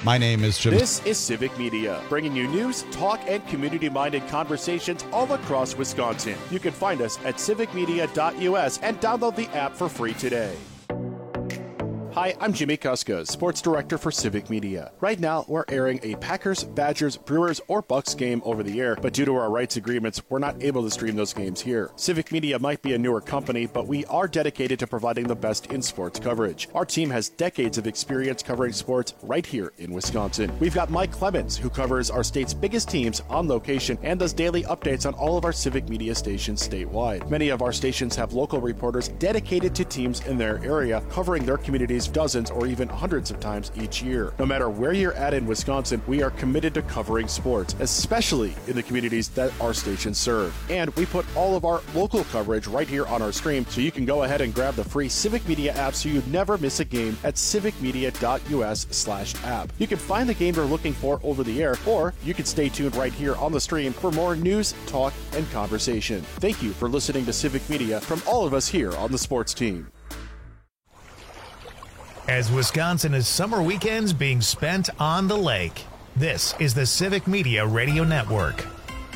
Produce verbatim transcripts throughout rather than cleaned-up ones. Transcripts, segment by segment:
My name is Jim. This is Civic Media, bringing you news, talk, and community-minded conversations all across Wisconsin. You can find us at civic media dot U S and download the app for free today. Hi, I'm Jimmy Kuska, Sports Director for Civic Media. Right now, we're airing a Packers, Badgers, Brewers, or Bucks game over the air, but due to our rights agreements, we're not able to stream those games here. Civic Media might be a newer company, but we are dedicated to providing the best in sports coverage. Our team has decades of experience covering sports right here in Wisconsin. We've got Mike Clemens, who covers our state's biggest teams on location and does daily updates on all of our Civic Media stations statewide. Many of our stations have local reporters dedicated to teams in their area, covering their communities dozens or even hundreds of times each year. No matter where you're at in Wisconsin, we are committed to covering sports, especially in the communities that our stations serve. And we put all of our local coverage right here on our stream, so you can go ahead and grab the free Civic Media app so you never miss a game at civic media dot U S slash app. You can find the game you're looking for over the air, or you can stay tuned right here on the stream for more news, talk, and conversation. Thank you for listening to Civic Media from all of us here on the sports team. As Wisconsin is summer weekends being spent on the lake, this is the Civic Media Radio Network.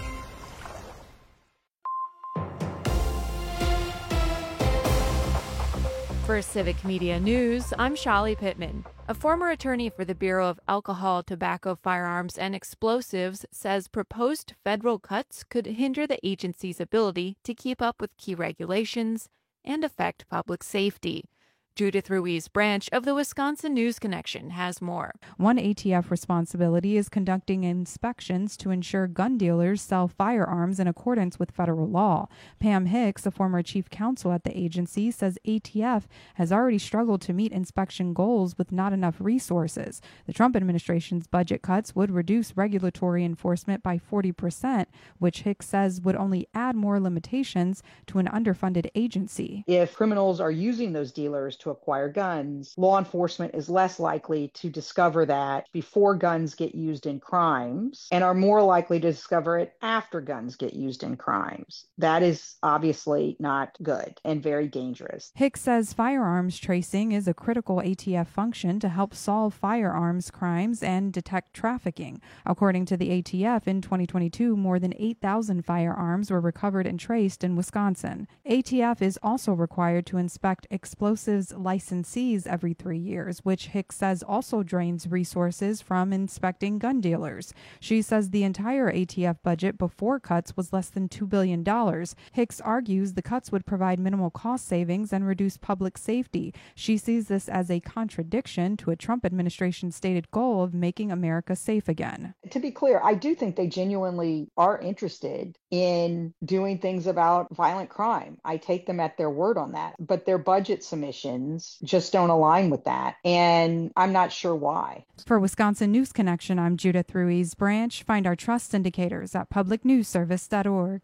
For Civic Media News, I'm Shali Pittman. A former attorney for the Bureau of Alcohol, Tobacco, Firearms, and Explosives says proposed federal cuts could hinder the agency's ability to keep up with key regulations and affect public safety. Judith Ruiz Branch of the Wisconsin News Connection has more. One A T F responsibility is conducting inspections to ensure gun dealers sell firearms in accordance with federal law. Pam Hicks, a former chief counsel at the agency, says A T F has already struggled to meet inspection goals with not enough resources. The Trump administration's budget cuts would reduce regulatory enforcement by forty percent, which Hicks says would only add more limitations to an underfunded agency. If criminals are using those dealers to acquire guns, law enforcement is less likely to discover that before guns get used in crimes and are more likely to discover it after guns get used in crimes. That is obviously not good and very dangerous. Hicks says firearms tracing is a critical A T F function to help solve firearms crimes and detect trafficking. According to the A T F, in twenty twenty-two, more than eight thousand firearms were recovered and traced in Wisconsin. A T F is also required to inspect explosives licensees every three years, which Hicks says also drains resources from inspecting gun dealers. She says the entire A T F budget before cuts was less than two billion dollars. Hicks argues the cuts would provide minimal cost savings and reduce public safety. She sees this as a contradiction to a Trump administration stated goal of making America safe again. To be clear, I do think they genuinely are interested in doing things about violent crime. I take them at their word on that, but their budget submissions just don't align with that, and I'm not sure why. For Wisconsin News Connection, I'm Judith Ruiz Branch. Find our trust indicators at public news service dot org.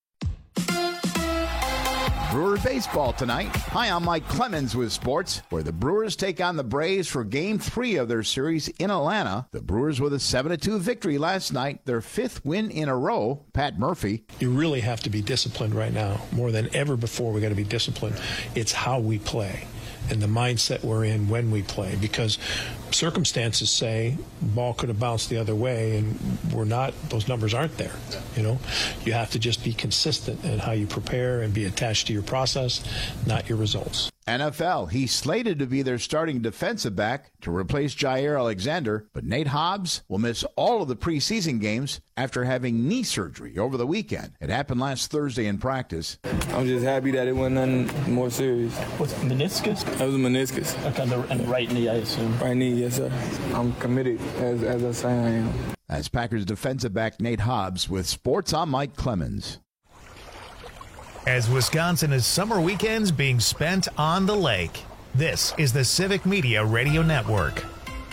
Brewer baseball tonight. Hi, I'm Mike Clemens with sports, where the Brewers take on the Braves for game three of their series in Atlanta. The Brewers with a seven to two victory last night, their fifth win in a row. Pat Murphy. You really have to be disciplined right now. More than ever before, we got to be disciplined. It's how we play and the mindset we're in when we play, because circumstances say the ball could have bounced the other way, and we're not, those numbers aren't there. You know, you have to just be consistent in how you prepare and be attached to your process, not your results. N F L, he's slated to be their starting defensive back to replace Jair Alexander, but Nate Hobbs will miss all of the preseason games after having knee surgery over the weekend. It happened last Thursday in practice. I'm just happy that it wasn't nothing more serious. What's meniscus? That was a meniscus. Okay, the, and right knee, I assume. Right knee, yes, sir. I'm committed, as, as I say I am. As Packers defensive back Nate Hobbs with sports, I'm Mike Clemens. As Wisconsin is summer weekends being spent on the lake, this is the Civic Media Radio Network.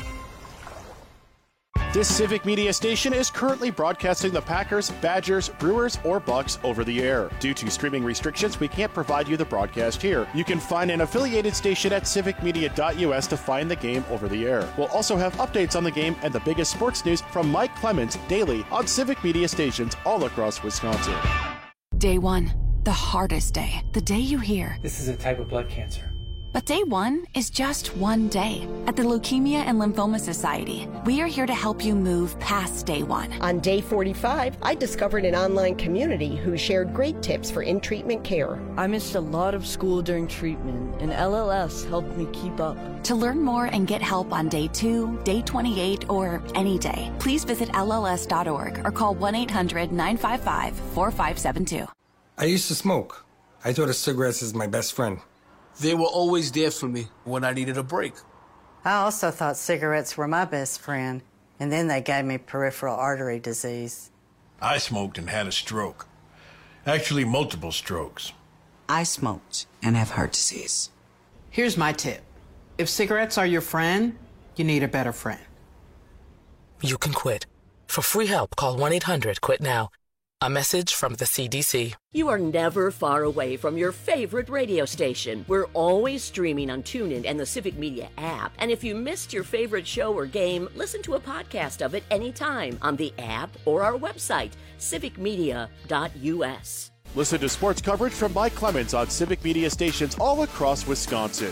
This Civic Media station is currently broadcasting the Packers, Badgers, Brewers, or Bucks over the air. Due to streaming restrictions, we can't provide you the broadcast here. You can find an affiliated station at civic media dot U S to find the game over the air. We'll also have updates on the game and the biggest sports news from Mike Clemens daily on Civic Media stations all across Wisconsin. Day one, the hardest day. The day you hear, this is a type of blood cancer. But day one is just one day. At the Leukemia and Lymphoma Society, we are here to help you move past day one. On day forty-five, I discovered an online community who shared great tips for in-treatment care. I missed a lot of school during treatment, and L L S helped me keep up. To learn more and get help on day two, day twenty-eight, or any day, please visit L L S dot org or call one eight hundred nine five five four five seven two. I used to smoke. I thought of cigarettes as my best friend. They were always there for me when I needed a break. I also thought cigarettes were my best friend, and then they gave me peripheral artery disease. I smoked and had a stroke. Actually, multiple strokes. I smoked and have heart disease. Here's my tip. If cigarettes are your friend, you need a better friend. You can quit. For free help, call one eight hundred quit now. A message from the C D C. You are never far away from your favorite radio station. We're always streaming on TuneIn and the Civic Media app. And if you missed your favorite show or game, listen to a podcast of it anytime on the app or our website, civic media dot u s. Listen to sports coverage from Mike Clemens on Civic Media stations all across Wisconsin.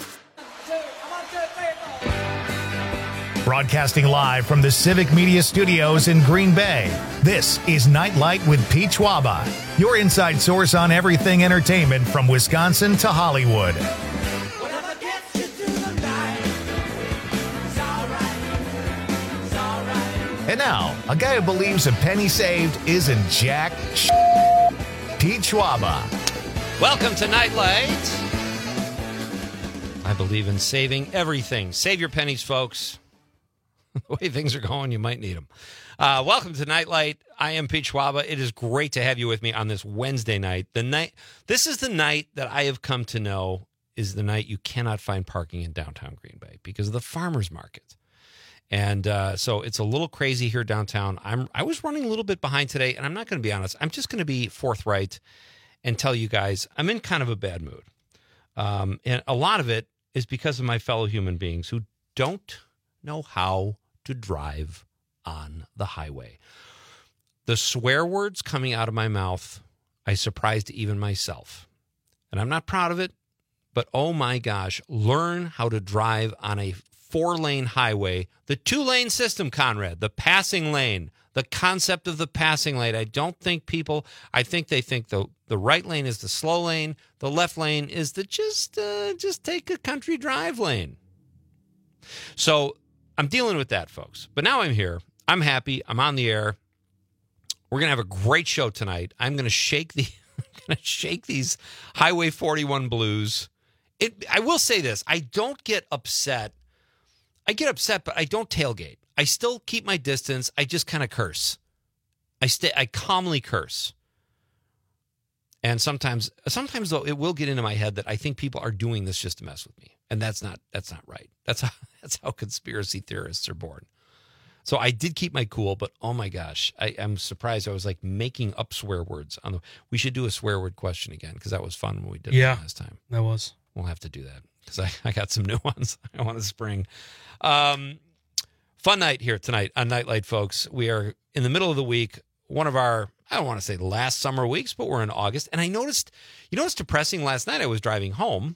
Broadcasting live from the Civic Media Studios in Green Bay, this is Nightlight with Pete Schwaba, your inside source on everything entertainment from Wisconsin to Hollywood. And now, a guy who believes a penny saved isn't jack sh- Pete Schwaba. Welcome to Nightlight. I believe in saving everything. Save your pennies, folks. The way things are going, you might need them. Uh, welcome to Nightlight. I am Pete Schwaba. It is great to have you with me on this Wednesday night. The night. This is the night that I have come to know is the night you cannot find parking in downtown Green Bay because of the farmers market. And uh, so it's a little crazy here downtown. I'm I was running a little bit behind today, and I'm not going to be honest. I'm just going to be forthright and tell you guys I'm in kind of a bad mood. Um, and a lot of it is because of my fellow human beings who don't know how to drive on the highway. The swear words coming out of my mouth, I surprised even myself. And I'm not proud of it, but oh my gosh, learn how to drive on a four-lane highway. The two-lane system, Conrad, the passing lane, the concept of the passing lane. I don't think people, I think they think the, the right lane is the slow lane, the left lane is the just, uh, just take a country drive lane. So I'm dealing with that, folks. But now I'm here. I'm happy. I'm on the air. We're going to have a great show tonight. I'm going to shake the I'm going to shake these Highway forty-one blues. It, I will say this. I don't get upset. I get upset, but I don't tailgate. I still keep my distance. I just kind of curse. I stay. I calmly curse. And sometimes, sometimes though, it will get into my head that I think people are doing this just to mess with me. And that's not that's not right. That's how that's how conspiracy theorists are born. So I did keep my cool, but oh my gosh, I am surprised. I was like making up swear words on the. We should do a swear word question again because that was fun when we did yeah, it last time. That was. We'll have to do that because I, I got some new ones I want to spring. Um, fun night here tonight on Nightlight, folks. We are in the middle of the week. One of our, I don't want to say last summer weeks, but we're in August. And I noticed, you know what's depressing? Last night I was driving home.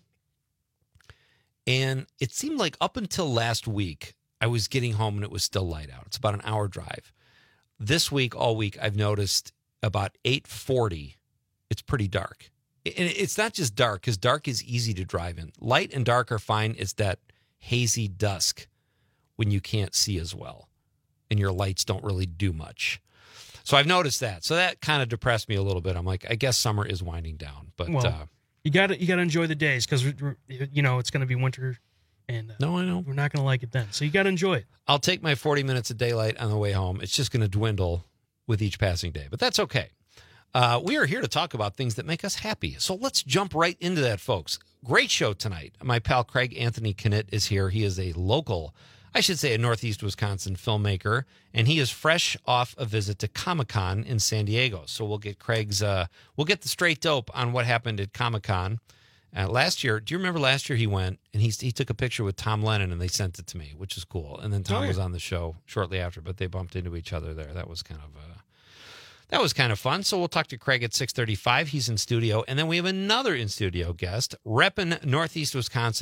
And it seemed like up until last week, I was getting home and it was still light out. It's about an hour drive. This week, all week, I've noticed about eight forty, it's pretty dark. And it's not just dark, because dark is easy to drive in. Light and dark are fine. It's that hazy dusk when you can't see as well and your lights don't really do much. So I've noticed that. So that kind of depressed me a little bit. I'm like, I guess summer is winding down. But well, uh, you got to you got to enjoy the days because, you know, it's going to be winter. And uh, no, I know. We're not going to like it then. So you got to enjoy it. I'll take my forty minutes of daylight on the way home. It's just going to dwindle with each passing day. But that's okay. Uh, we are here to talk about things that make us happy. So let's jump right into that, folks. Great show tonight. My pal Craig Anthony Knitt is here. He is a local, I should say a Northeast Wisconsin filmmaker, and he is fresh off a visit to Comic-Con in San Diego. So we'll get Craig's, uh, we'll get the straight dope on what happened at Comic-Con. Uh, last year, do you remember last year he went and he he took a picture with Tom Lennon and they sent it to me, which is cool. And then Tom oh, yeah. was on the show shortly after, but they bumped into each other there. That was kind of uh, that was kind of fun. So we'll talk to Craig at six thirty-five. He's in studio, and then we have another in studio guest, repping Northeast Wisconsin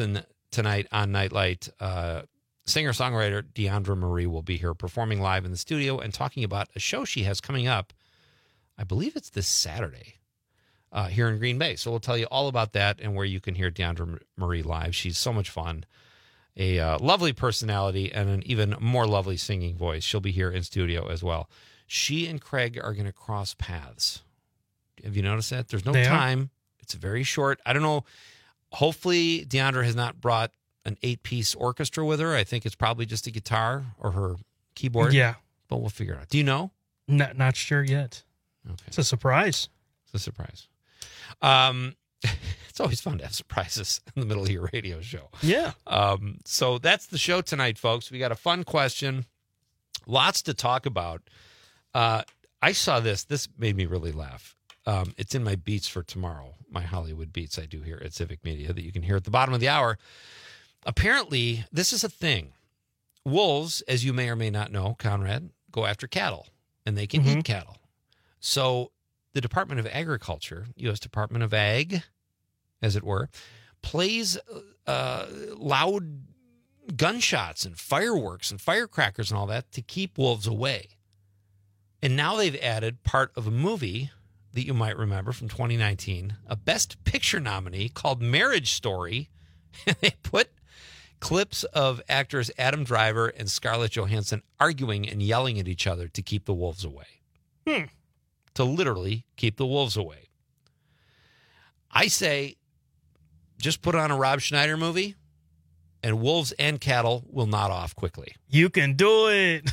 tonight on Nightlight. Uh, singer-songwriter Deandra Marie will be here performing live in the studio and talking about a show she has coming up. I believe it's this Saturday uh, here in Green Bay. So we'll tell you all about that and where you can hear Deandra Marie live. She's so much fun. A uh, lovely personality and an even more lovely singing voice. She'll be here in studio as well. She and Craig are going to cross paths. Have you noticed that? There's no They are. time. It's very short. I don't know. Hopefully, Deandra has not brought an eight-piece orchestra with her. I think it's probably just a guitar or her keyboard. Yeah. But we'll figure it out. Do you know? Not not sure yet. Okay. It's a surprise. It's a surprise. Um, it's always fun to have surprises in the middle of your radio show. Yeah. Um, so that's the show tonight, folks. We got a fun question. Lots to talk about. Uh, I saw this. This made me really laugh. Um, it's in my beats for tomorrow, my Hollywood beats I do here at Civic Media that you can hear at the bottom of the hour. Apparently, this is a thing. Wolves, as you may or may not know, Conrad, go after cattle, and they can Mhm. eat cattle. So the Department of Agriculture, U S Department of Ag, as it were, plays uh, loud gunshots and fireworks and firecrackers and all that to keep wolves away. And now they've added part of a movie that you might remember from twenty nineteen, a Best Picture nominee called Marriage Story. And they put clips of actors Adam Driver and Scarlett Johansson arguing and yelling at each other to keep the wolves away. Hmm. To literally keep the wolves away. I say, just put on a Rob Schneider movie, and wolves and cattle will nod off quickly. You can do it.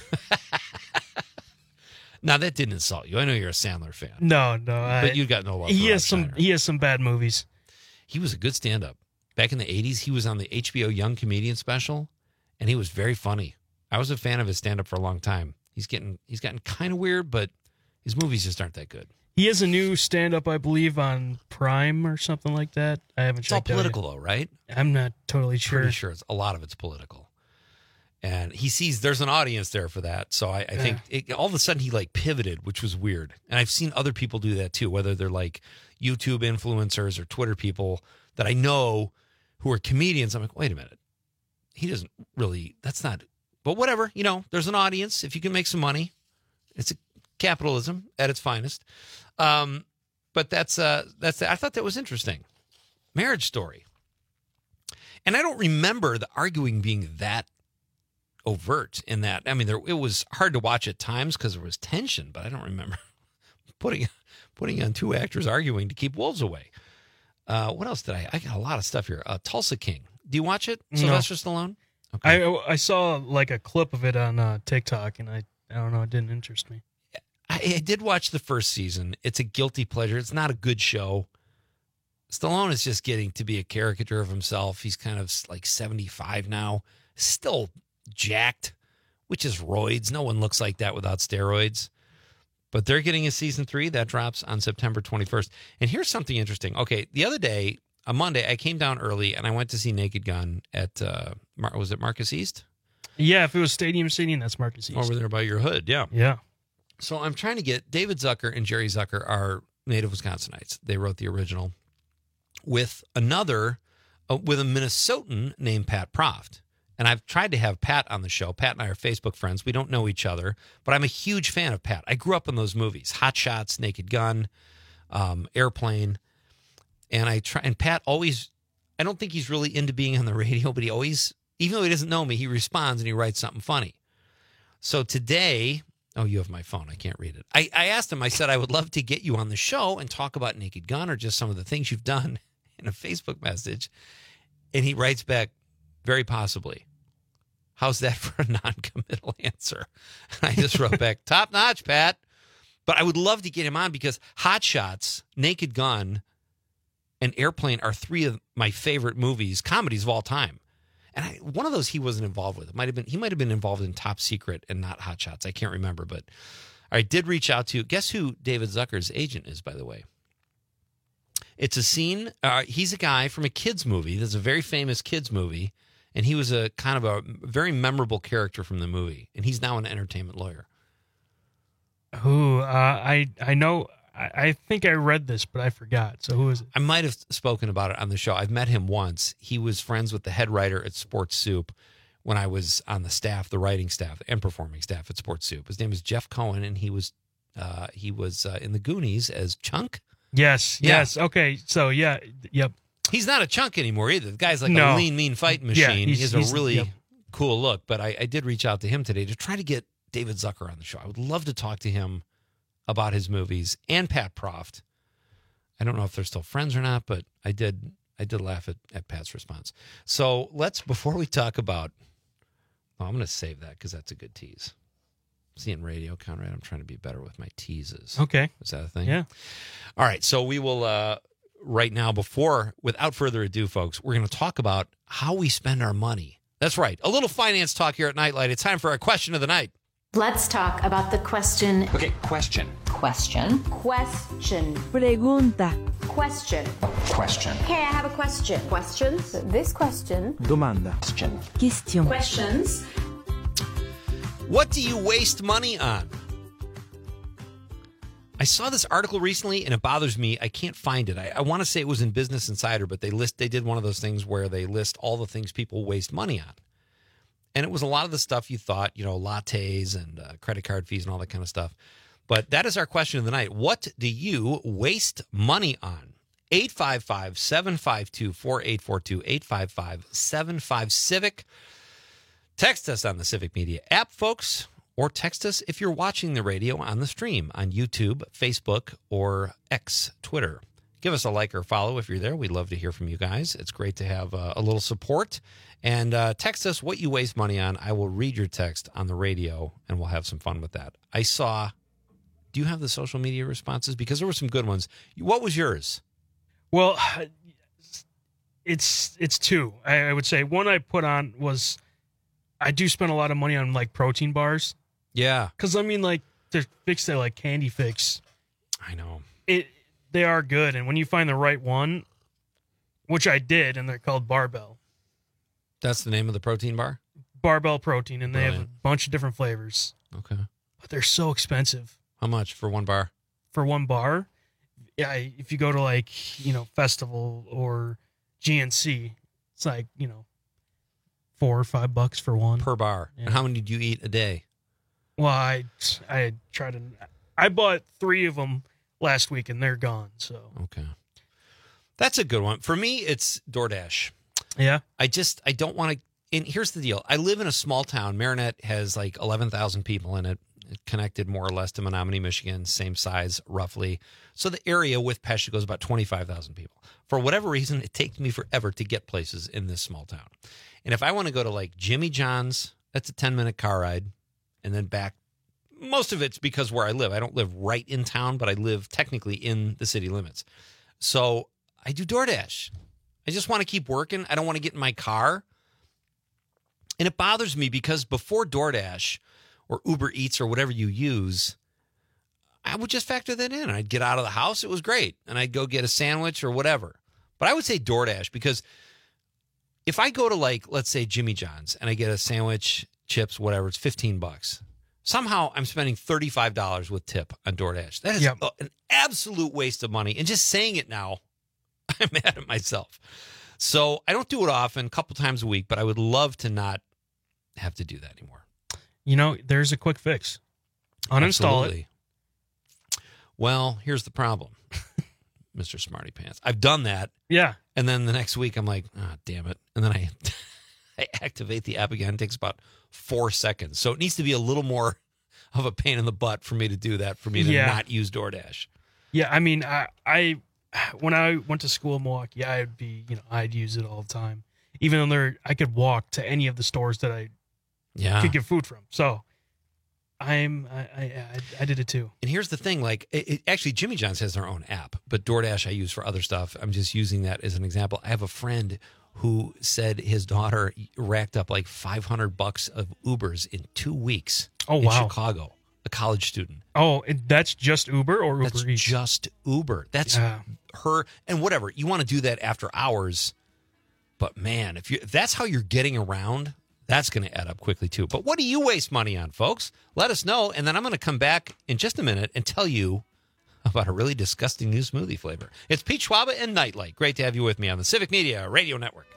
Now, that didn't insult you. I know you're a Sandler fan. No, no. I, But you got no love for He Rob has some. Schneider. He has some bad movies. He was a good stand-up. Back in the eighties, he was on the H B O Young Comedian special, and he was very funny. I was a fan of his stand-up for a long time. He's getting he's gotten kind of weird, but his movies just aren't that good. He has a new stand-up, I believe, on Prime or something like that. I haven't It's all checked out political, yet. though, right? I'm not totally sure. Pretty sure it's a lot of it's political. And he sees there's an audience there for that. So I, I think it, all of a sudden he like pivoted, which was weird. And I've seen other people do that too, whether they're like YouTube influencers or Twitter people that I know who are comedians. I'm like, wait a minute. He doesn't really, that's not, but whatever, you know, there's an audience. If you can make some money, it's a capitalism at its finest. Um, but that's, uh, that's, I thought that was interesting. Marriage Story. And I don't remember the arguing being that overt in that. I mean, there, it was hard to watch at times because there was tension, but I don't remember putting putting on two actors arguing to keep wolves away. Uh, what else did I? I got a lot of stuff here. Uh, Tulsa King. Do you watch it? No. Sylvester Stallone. I I saw like a clip of it on uh, TikTok, and I I don't know, it didn't interest me. I, I did watch the first season. It's a guilty pleasure. It's not a good show. Stallone is just getting to be a caricature of himself. He's kind of like seventy-five now, still jacked, which is roids. No one looks like that without steroids. But they're getting a season three that drops on September twenty-first. And here's something interesting. Okay, the other day, on Monday, I came down early and I went to see Naked Gun at, uh, Mar- was it Marcus East? Yeah, if it was Stadium Seating, that's Marcus East. Over there by your hood, yeah. Yeah. So I'm trying to get, David Zucker and Jerry Zucker are native Wisconsinites. They wrote the original with another, uh, with a Minnesotan named Pat Proft. And I've tried to have Pat on the show. Pat and I are Facebook friends. We don't know each other, but I'm a huge fan of Pat. I grew up in those movies, Hot Shots, Naked Gun, um, Airplane. And I try, and Pat always, I don't think he's really into being on the radio, but he always, even though he doesn't know me, he responds and he writes something funny. So today, oh, you have my phone. I can't read it. I, I asked him, I said, I would love to get you on the show and talk about Naked Gun or just some of the things you've done in a Facebook message. And he writes back, very possibly. How's that for a non-committal answer? And I just wrote back, top notch, Pat. But I would love to get him on because Hot Shots, Naked Gun, and Airplane are three of my favorite movies, comedies of all time. And I, one of those he wasn't involved with. It might have been he might have been involved in Top Secret and not Hot Shots. I can't remember, but I did reach out to. Guess who David Zucker's agent is, by the way? It's a scene. Uh, he's a guy from a kids movie. There's a very famous kids movie, and he was a kind of a very memorable character from the movie. And he's now an entertainment lawyer. Who uh, I I know I, I think I read this, but I forgot. So who is it? I might have spoken about it on the show. I've met him once. He was friends with the head writer at Sports Soup when I was on the staff, the writing staff and performing staff at Sports Soup. His name is Jeff Cohen, and he was uh, he was uh, in the Goonies as Chunk. Yes, Yeah. yes. Okay, so yeah, yep. He's not a chunk anymore either. The guy's like No. a lean, mean fighting Yeah, machine. he's- he has a he's- really yep. cool look. But I, I did reach out to him today to try to get David Zucker on the show. I would love to talk to him about his movies, and Pat Proft. I don't know if they're still friends or not, but I did I did laugh at, at Pat's response. So let's, before we talk about, well, I'm going to save that because that's a good tease. Seeing radio, Conrad, I'm trying to be better with my teases. Okay. Is that a thing? Yeah. All right, so we will, uh, right now, before, without further ado, folks, we're going to talk about how we spend our money. That's right, a little finance talk here at Nightlight. It's time for our question of the night. Let's talk about the question. Okay, question. Question. Question. Pregunta. Question. Question. Okay, I have a question. Questions? This question. Domanda. Question. Question. Questions. What do you waste money on? I saw this article recently, and it bothers me. I can't find it. I, I want to say it was in Business Insider, but they list they did one of those things where they list all the things people waste money on. And it was a lot of the stuff you thought, you know, lattes and uh, credit card fees and all that kind of stuff. But that is our question of the night. What do you waste money on? eight five five, seven five two, four eight four two, eight five five, seven five, Civic. Text us on the Civic Media app, folks, or text us if you're watching the radio on the stream on YouTube, Facebook, or X, Twitter. Give us a like or follow if you're there. We'd love to hear from you guys. It's great to have uh, a little support. And uh, text us what you waste money on. I will read your text on the radio, and we'll have some fun with that. I saw, do you have the social media responses? Because there were some good ones. What was yours? Well, it's it's two. I, I would say one I put on was I do spend a lot of money on like protein bars. Yeah, because I mean, like they're fixed at like Candy Fix. I know it. They are good, and when you find the right one, which I did, and they're called Barbell. That's the name of the protein bar? Barbell Protein, and they Brilliant. have a bunch of different flavors. Okay, but they're so expensive. How much for one bar? For one bar, yeah. If you go to like you know Festival or G N C, it's like you know four or five bucks for one per bar. Yeah. And how many do you eat a day? Well, I I tried to. I bought three of them last week, and they're gone. So okay, that's a good one for me. It's DoorDash. Yeah, I just I don't want to. And here's the deal: I live in a small town. Marinette has like eleven thousand people in it, connected more or less to Menominee, Michigan, same size roughly. So the area with Peshtigo is about twenty-five thousand people. For whatever reason, it takes me forever to get places in this small town. And if I want to go to like Jimmy John's, that's a ten minute car ride, and then back. Most of it's because where I live. I don't live right in town, but I live technically in the city limits. So I do DoorDash. I just want to keep working. I don't want to get in my car. And it bothers me because before DoorDash or Uber Eats or whatever you use, I would just factor that in. I'd get out of the house. It was great. And I'd go get a sandwich or whatever. But I would say DoorDash because if I go to like, let's say Jimmy John's and I get a sandwich, chips, whatever, it's fifteen bucks. Somehow I'm spending thirty-five dollars with tip on DoorDash. That is Yep. a- an absolute waste of money. And just saying it now, I'm mad at myself. So I don't do it often, a couple times a week, but I would love to not have to do that anymore. you know there's a quick fix. Uninstall Absolutely. it. Well, here's the problem, Mister Smarty Pants. I've done that. Yeah. And then the next week I'm like, ah, damn it. And then I, I activate the app again. It takes about four seconds. So it needs to be a little more of a pain in the butt for me to do that, for me to Yeah. not use DoorDash. Yeah, I mean, I, I when I went to school in Milwaukee, I'd be, you know, I'd use it all the time. Even though there, I could walk to any of the stores that I Yeah. could get food from. So I'm, I, I, I, I did it too. And here's the thing, like, it, it, actually, Jimmy John's has their own app, but DoorDash I use for other stuff. I'm just using that as an example. I have a friend who said his daughter racked up like five hundred bucks of Ubers in two weeks Oh, in wow. Chicago, a college student. Oh, it, that's just Uber or Uber That's Eats? just Uber. That's Yeah. her, and whatever. You want to do that after hours, but man, if you if that's how you're getting around, that's going to add up quickly too. But what do you waste money on, folks? Let us know, and then I'm going to come back in just a minute and tell you about a really disgusting new smoothie flavor? It's Pete Schwaba and Nightlight. Great to have you with me on the Civic Media Radio Network.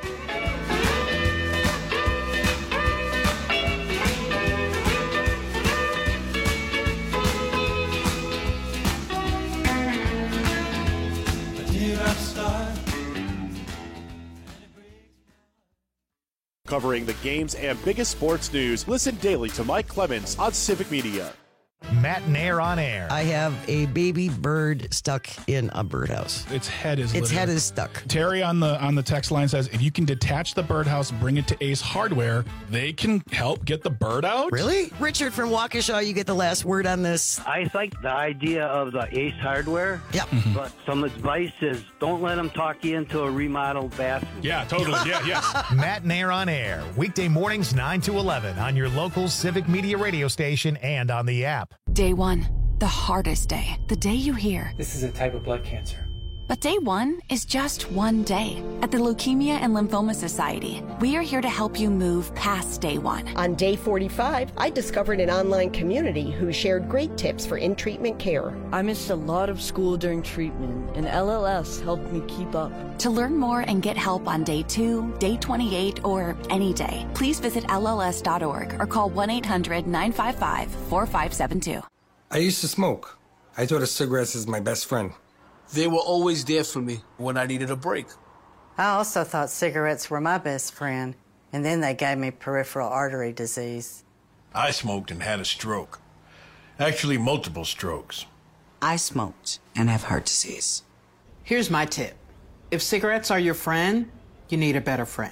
Covering the games and biggest sports news, listen daily to Mike Clemens on Civic Media. Matt Nair on air. I have a baby bird stuck in a birdhouse. Its head is Its literally- head is stuck. Terry on the on the text line says, if you can detach the birdhouse, bring it to Ace Hardware, they can help get the bird out. Really? Richard from Waukesha, you get the last word on this. I like the idea of the Ace Hardware. Yep. But some advice is don't let them talk you into a remodeled bathroom. Yeah, totally. Yeah, yeah. Matt Nair on air. Weekday mornings nine to eleven on your local Civic Media radio station and on the app. Day one, the hardest day, the day you hear. This is a type of blood cancer. But day one is just one day. At the Leukemia and Lymphoma Society, we are here to help you move past day one. On day forty-five, I discovered an online community who shared great tips for in-treatment care. I missed a lot of school during treatment, and L L S helped me keep up. To learn more and get help on day two, day twenty-eight, or any day, please visit L L S dot org or call one eight hundred nine five five four five seven two. I used to smoke. I thought a cigarette is my best friend. They were always there for me when I needed a break. I also thought cigarettes were my best friend, and then they gave me peripheral artery disease. I smoked and had a stroke. Actually, multiple strokes. I smoked and have heart disease. Here's my tip. If cigarettes are your friend, you need a better friend.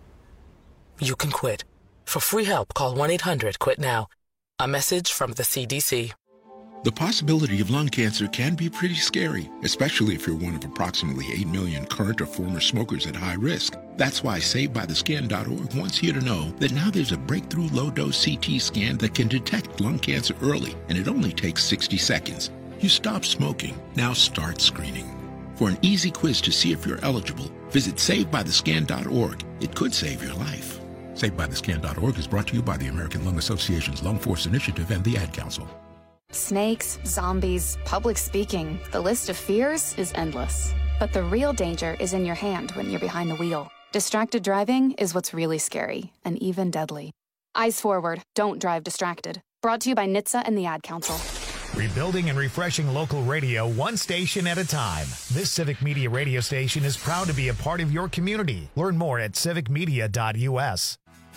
You can quit. For free help, call one eight hundred quit now. A message from the C D C. The possibility of lung cancer can be pretty scary, especially if you're one of approximately eight million current or former smokers at high risk. That's why Saved By The Scan dot org wants you to know that now there's a breakthrough low-dose C T scan that can detect lung cancer early, and it only takes sixty seconds. You stop smoking, now start screening. For an easy quiz to see if you're eligible, visit Saved By The Scan dot org. It could save your life. Saved By The Scan dot org is brought to you by the American Lung Association's Lung Force Initiative and the Ad Council. Snakes, zombies, public speaking. The list of fears is endless. But the real danger is in your hand when you're behind the wheel. Distracted driving is what's really scary and even deadly. Eyes forward. Don't drive distracted. Brought to you by N H T S A and the Ad Council. Rebuilding and refreshing local radio one station at a time. This Civic Media radio station is proud to be a part of your community. Learn more at civic media dot U S.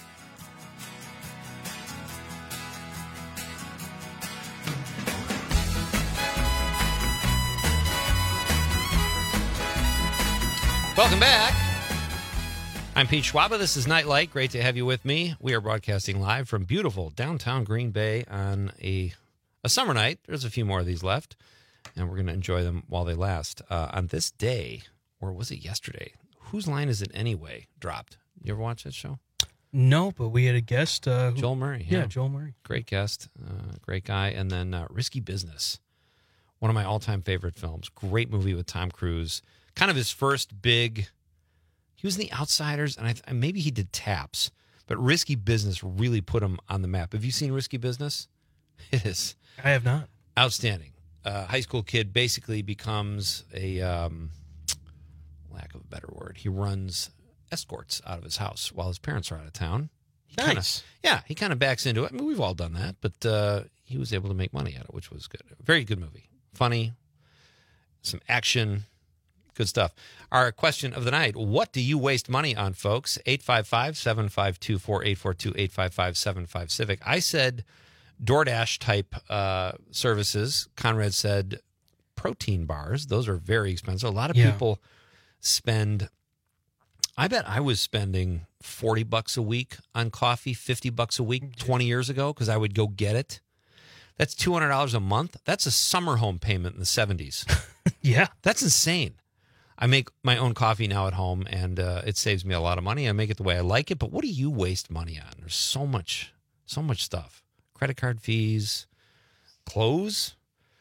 Welcome back. I'm Pete Schwaba. This is Nightlight. Great to have you with me. We are broadcasting live from beautiful downtown Green Bay on a a summer night. There's a few more of these left, and we're going to enjoy them while they last. Uh, on this day, or was it yesterday? Whose Line Is It Anyway dropped. You ever watch that show? No, but we had a guest. Uh, who, Joel Murray. Yeah, yeah, Joel Murray. Great guest. Uh, great guy. And then uh, Risky Business. One of my all-time favorite films. Great movie with Tom Cruise. Kind of his first big, he was in The Outsiders, and I, maybe he did Taps, but Risky Business really put him on the map. Have you seen Risky Business? It is. I have not. Outstanding. Uh, high school kid basically becomes a, um, lack of a better word, he runs escorts out of his house while his parents are out of town. He nice. Kinda, yeah, he kind of backs into it. I mean, we've all done that, but uh, he was able to make money at it, which was good. Very good movie. Funny, some action. Good stuff. Our question of the night, what do you waste money on, folks? eight five five, seven five two, four eight four two, eight five five, seven five Civic. I said DoorDash type uh, services. Conrad said protein bars. Those are very expensive. A lot of Yeah. people spend, I bet I was spending forty bucks a week on coffee, fifty bucks a week twenty years ago because I would go get it. That's two hundred dollars a month. That's a summer home payment in the seventies. Yeah. That's insane. I make my own coffee now at home, and uh, it saves me a lot of money. I make it the way I like it. But what do you waste money on? There's so much, so much stuff. Credit card fees, clothes.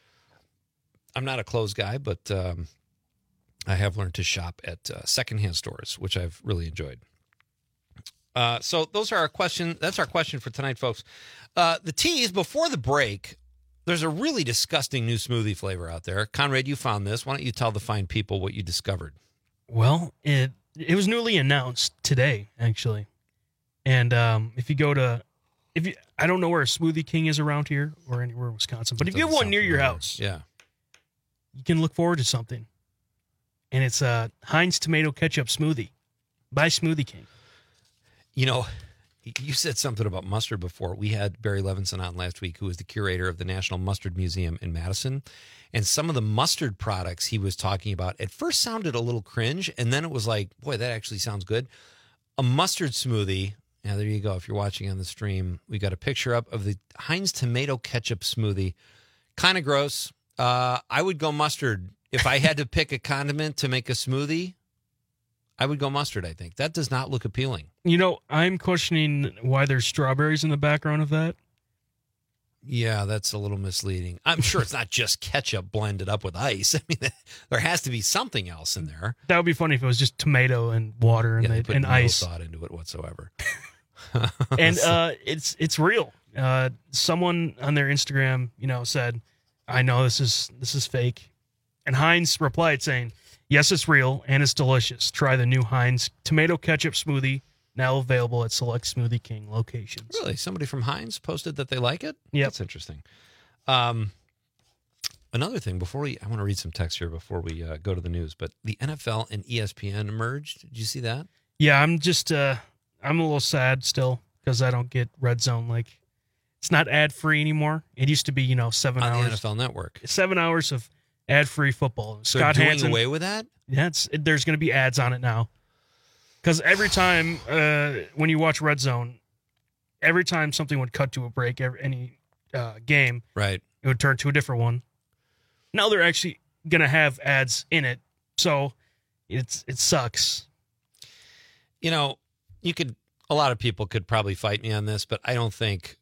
I'm not a clothes guy, but um, I have learned to shop at uh, secondhand stores, which I've really enjoyed. Uh, so those are our question. That's our question for tonight, folks. Uh, the tease before the break, There's a really disgusting new smoothie flavor out there. Conrad, you found this. Why don't you tell the fine people what you discovered? Well, it it was newly announced today, actually. And um, if you go to, if you, I don't know where a Smoothie King is around here or anywhere in Wisconsin, but if you have one near your house, yeah, you can look forward to something. And it's a Heinz tomato ketchup smoothie by Smoothie King. You know, you said something about mustard before. We had Barry Levinson on last week, who is the curator of the National Mustard Museum in Madison. And some of the mustard products he was talking about at first sounded a little cringe. And then it was like, boy, that actually sounds good. A mustard smoothie. Now, there you go. If you're watching on the stream, we got a picture up of the Heinz tomato ketchup smoothie. Kind of gross. Uh, I would go mustard. If I had to pick a condiment to make a smoothie, I would go mustard, I think. That does not look appealing. You know, I'm questioning why there's strawberries in the background of that. Yeah, that's a little misleading. I'm sure it's not just ketchup blended up with ice. I mean, there has to be something else in there. That would be funny if it was just tomato and water and, yeah, they they, put and no ice. thought into it whatsoever. And uh, it's it's real. Uh, someone on their Instagram, you know, said, "I know this is this is fake," and Heinz replied saying, "Yes, it's real and it's delicious. Try the new Heinz tomato ketchup smoothie, now available at select Smoothie King locations." Really? Somebody from Heinz posted that they like it? Yeah, that's interesting. Um, another thing, before we, I want to read some text here before we uh, go to the news. But the N F L and E S P N merged. Did you see that? Yeah, I'm just uh, I'm a little sad still because I don't get Red Zone. Like, it's not ad free anymore. It used to be, you know, seven on hours. the N F L Network. Seven hours of ad free football. So Scott doing Hansen, away with that? Yeah, it's, it, there's going to be ads on it now. Because every time uh, when you watch Red Zone, every time something would cut to a break, every, any uh, game, right, it would turn to a different one. Now they're actually going to have ads in it, so it's it sucks. You know, you could. A lot of people could probably fight me on this, but I don't think.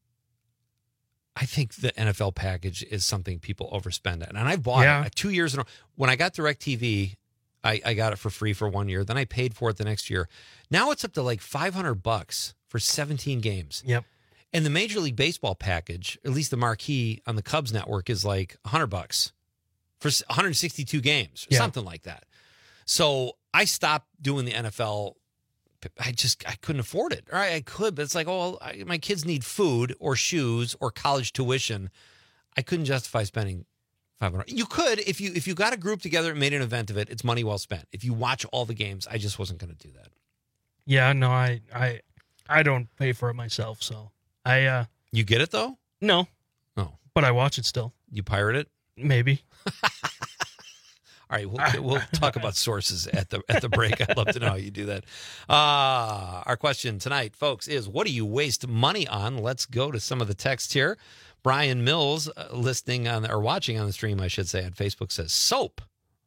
I think the N F L package is something people overspend on, and I've bought Yeah. it two years in a row. When I got DirecTV, I, I got it for free for one year. Then I paid for it the next year. Now it's up to like five hundred bucks for seventeen games. Yep. And the Major League Baseball package, at least the marquee on the Cubs network, is like one hundred bucks for one hundred sixty-two games, or Yeah. something like that. So I stopped doing the N F L. I just, I couldn't afford it. Or I, I could, but it's like, oh, I, my kids need food or shoes or college tuition. I couldn't justify spending five hundred. You could if you if you got a group together and made an event of it. It's money well spent. If you watch all the games, I just wasn't going to do that. Yeah, no, I, I, I don't pay for it myself, so I. Uh, You get it though? no. Oh, but I watch it still. You pirate it? Maybe. All right, we'll, we'll talk about sources at the at the break. I'd love to know how you do that. Uh, our question tonight, folks, is what do you waste money on? Let's go to some of the text here. Brian Mills, uh, listening on or watching on the stream, I should say, on Facebook, says soap.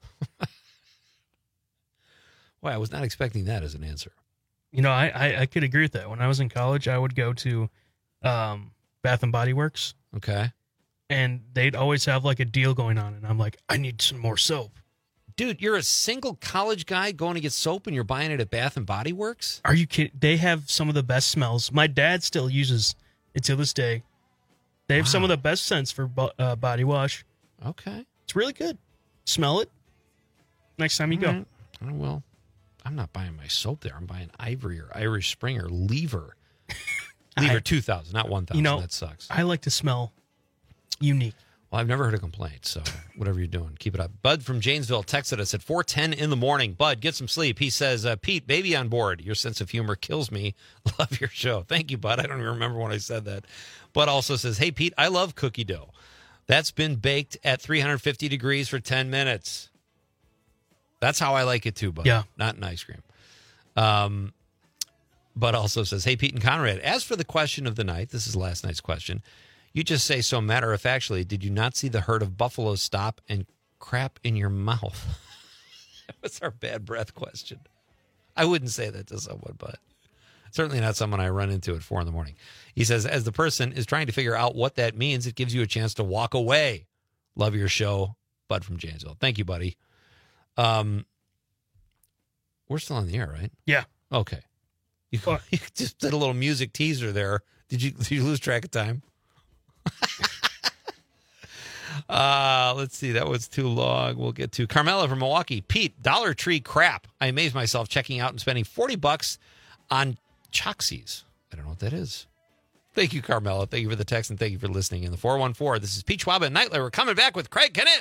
Boy, I was not expecting that as an answer. You know, I, I, I could agree with that. When I was in college, I would go to um, Bath and Body Works. Okay. And they'd always have like a deal going on. And I'm like, I need some more soap. Dude, you're a single college guy going to get soap and you're buying it at Bath and Body Works? Are you kidding? They have some of the best smells. My dad still uses it to this day. They have Wow. some of the best scents for bo- uh, body wash. Okay. It's really good. Smell it next time you go. All right. Oh, well, I'm not buying my soap there. I'm buying Ivory or Irish Spring or Lever. Lever I- two thousand, not one thousand. You know, that sucks. I like to smell unique. Well, I've never heard a complaint, so whatever you're doing, keep it up. Bud from Janesville texted us at four ten in the morning. Bud, get some sleep. He says, uh, Pete, baby on board. Your sense of humor kills me. Love your show. Thank you, Bud. I don't even remember when I said that. Bud also says, hey, Pete, I love cookie dough. That's been baked at three hundred fifty degrees for ten minutes. That's how I like it too, Bud. Yeah. Not in ice cream. Um, Bud also says, hey, Pete and Conrad, as for the question of the night, this is last night's question. You just say so matter-of-factly, did you not see the herd of buffaloes stop and crap in your mouth? That was our bad breath question. I wouldn't say that to someone, but certainly not someone I run into at four in the morning. He says, as the person is trying to figure out what that means, it gives you a chance to walk away. Love your show, Bud from Janesville. Thank you, buddy. Um, we're still on the air, right? Yeah. Okay. You, you just did a little music teaser there. Did you, did you lose track of time? Uh, let's see. That was too long. We'll get to Carmela from Milwaukee. Pete, Dollar Tree crap. I amaze myself checking out and spending forty bucks on Choxies. I don't know what that is. Thank you, Carmela. Thank you for the text, and thank you for listening. In the four one four, this is Pete Schwab and Nightly. We're coming back with Craig Kennett.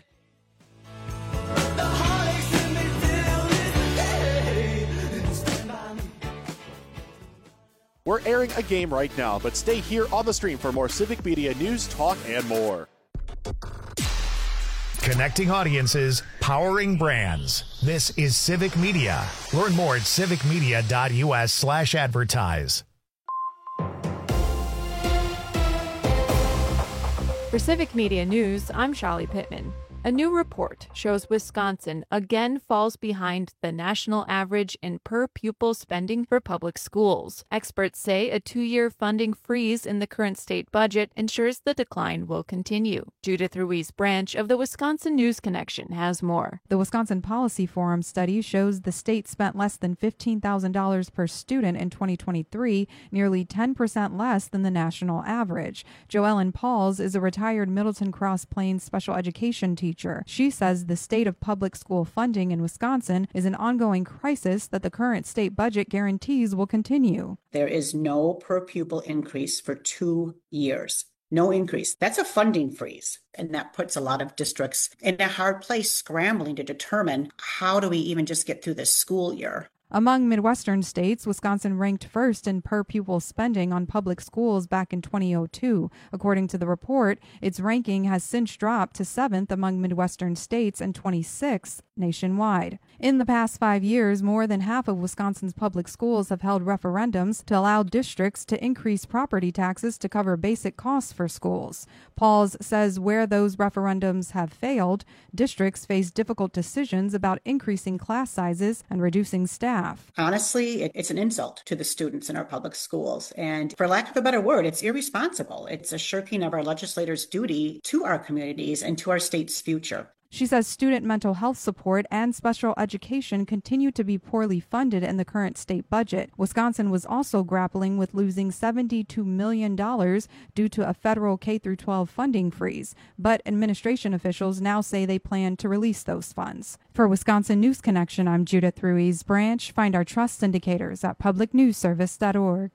We're airing a game right now, but stay here on the stream for more Civic Media news, talk, and more. Connecting audiences, powering brands. This is Civic Media. Learn more at civicmedia.us slash advertise. For Civic Media News, I'm Shali Pittman. A new report shows Wisconsin again falls behind the national average in per-pupil spending for public schools. Experts say a two-year funding freeze in the current state budget ensures the decline will continue. Judith Ruiz Branch of the Wisconsin News Connection has more. The Wisconsin Policy Forum study shows the state spent less than fifteen thousand dollars per student in twenty twenty-three, nearly ten percent less than the national average. Joellen Pauls is a retired Middleton Cross Plains special education teacher. She says the state of public school funding in Wisconsin is an ongoing crisis that the current state budget guarantees will continue. There is no per pupil increase for two years. No increase. That's a funding freeze. And that puts a lot of districts in a hard place scrambling to determine how do we even just get through this school year. Among Midwestern states, Wisconsin ranked first in per-pupil spending on public schools back in twenty oh two. According to the report, its ranking has since dropped to seventh among Midwestern states and twenty-sixth nationwide. In the past five years, more than half of Wisconsin's public schools have held referendums to allow districts to increase property taxes to cover basic costs for schools. Pauls says where those referendums have failed, districts face difficult decisions about increasing class sizes and reducing staff. Honestly, it's an insult to the students in our public schools. And for lack of a better word, it's irresponsible. It's a shirking of our legislators' duty to our communities and to our state's future. She says student mental health support and special education continue to be poorly funded in the current state budget. Wisconsin was also grappling with losing seventy-two million dollars due to a federal K through twelve funding freeze, but administration officials now say they plan to release those funds. For Wisconsin News Connection, I'm Judith Ruiz Branch. Find our trust indicators at public news service dot org.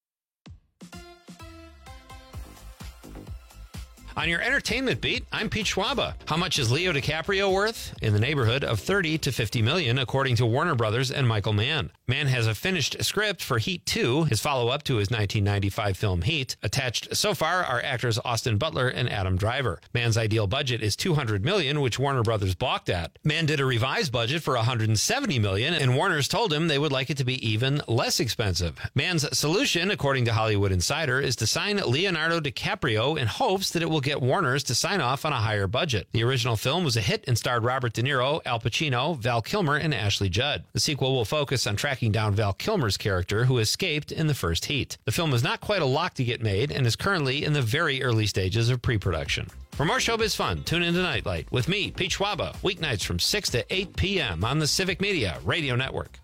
On your entertainment beat, I'm Pete Schwaba. How much is Leo DiCaprio worth? In the neighborhood of thirty to fifty million, according to Warner Brothers and Michael Mann. Mann has a finished script for Heat two, his follow-up to his nineteen ninety-five film Heat. Attached so far are actors Austin Butler and Adam Driver. Mann's ideal budget is two hundred million dollars, which Warner Brothers balked at. Mann did a revised budget for one hundred seventy million dollars, and Warner's told him they would like it to be even less expensive. Mann's solution, according to Hollywood Insider, is to sign Leonardo DiCaprio in hopes that it will get Warner's to sign off on a higher budget. The original film was a hit and starred Robert De Niro, Al Pacino, Val Kilmer, and Ashley Judd. The sequel will focus on tracking down Val Kilmer's character, who escaped in the first Heat. The film is not quite a lock to get made and is currently in the very early stages of pre-production. For more showbiz fun, tune into Nightlight with me, Pete Schwaba, weeknights from six to eight p.m. on the Civic Media Radio Network.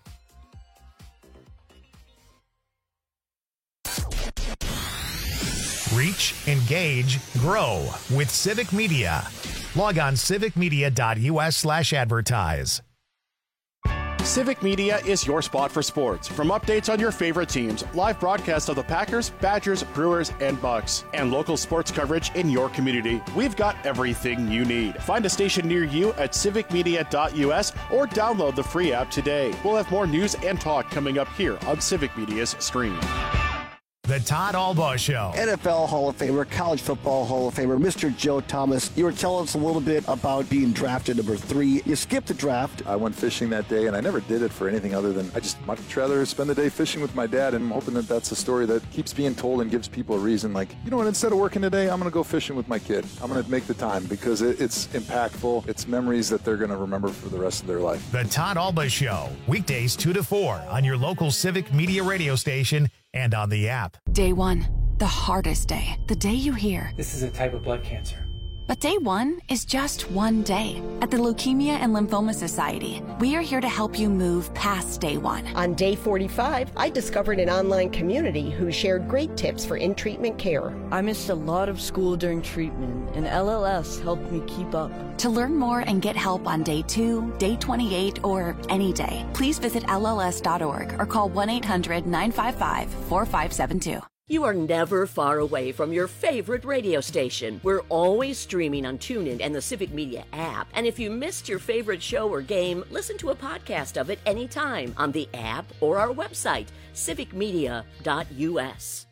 Reach, engage, grow with Civic Media. Log on civicmedia.us slash advertise. Civic Media is your spot for sports. From updates on your favorite teams, live broadcasts of the Packers, Badgers, Brewers, and Bucks, and local sports coverage in your community, we've got everything you need. Find a station near you at civicmedia.us or download the free app today. We'll have more news and talk coming up here on Civic Media's stream. The Todd Albaugh Show. N F L Hall of Famer, College Football Hall of Famer, Mister Joe Thomas. You were telling us a little bit about being drafted number three. You skipped the draft. I went fishing that day, and I never did it for anything other than I just much rather spend the day fishing with my dad, and I'm hoping that that's a story that keeps being told and gives people a reason. Like, you know what, instead of working today, I'm going to go fishing with my kid. I'm going to make the time because it, it's impactful. It's memories that they're going to remember for the rest of their life. The Todd Albaugh Show, weekdays two to four on your local Civic Media radio station and on the app. Day one, the hardest day, the day you hear, this is a type of blood cancer. But day one is just one day. At the Leukemia and Lymphoma Society, we are here to help you move past day one. On day forty-five, I discovered an online community who shared great tips for in-treatment care. I missed a lot of school during treatment, and L L S helped me keep up. To learn more and get help on day two, day twenty-eight, or any day, please visit L L S dot org or call one eight hundred nine five five four five seven two. You are never far away from your favorite radio station. We're always streaming on TuneIn and the Civic Media app. And if you missed your favorite show or game, listen to a podcast of it anytime on the app or our website, civic media dot U S.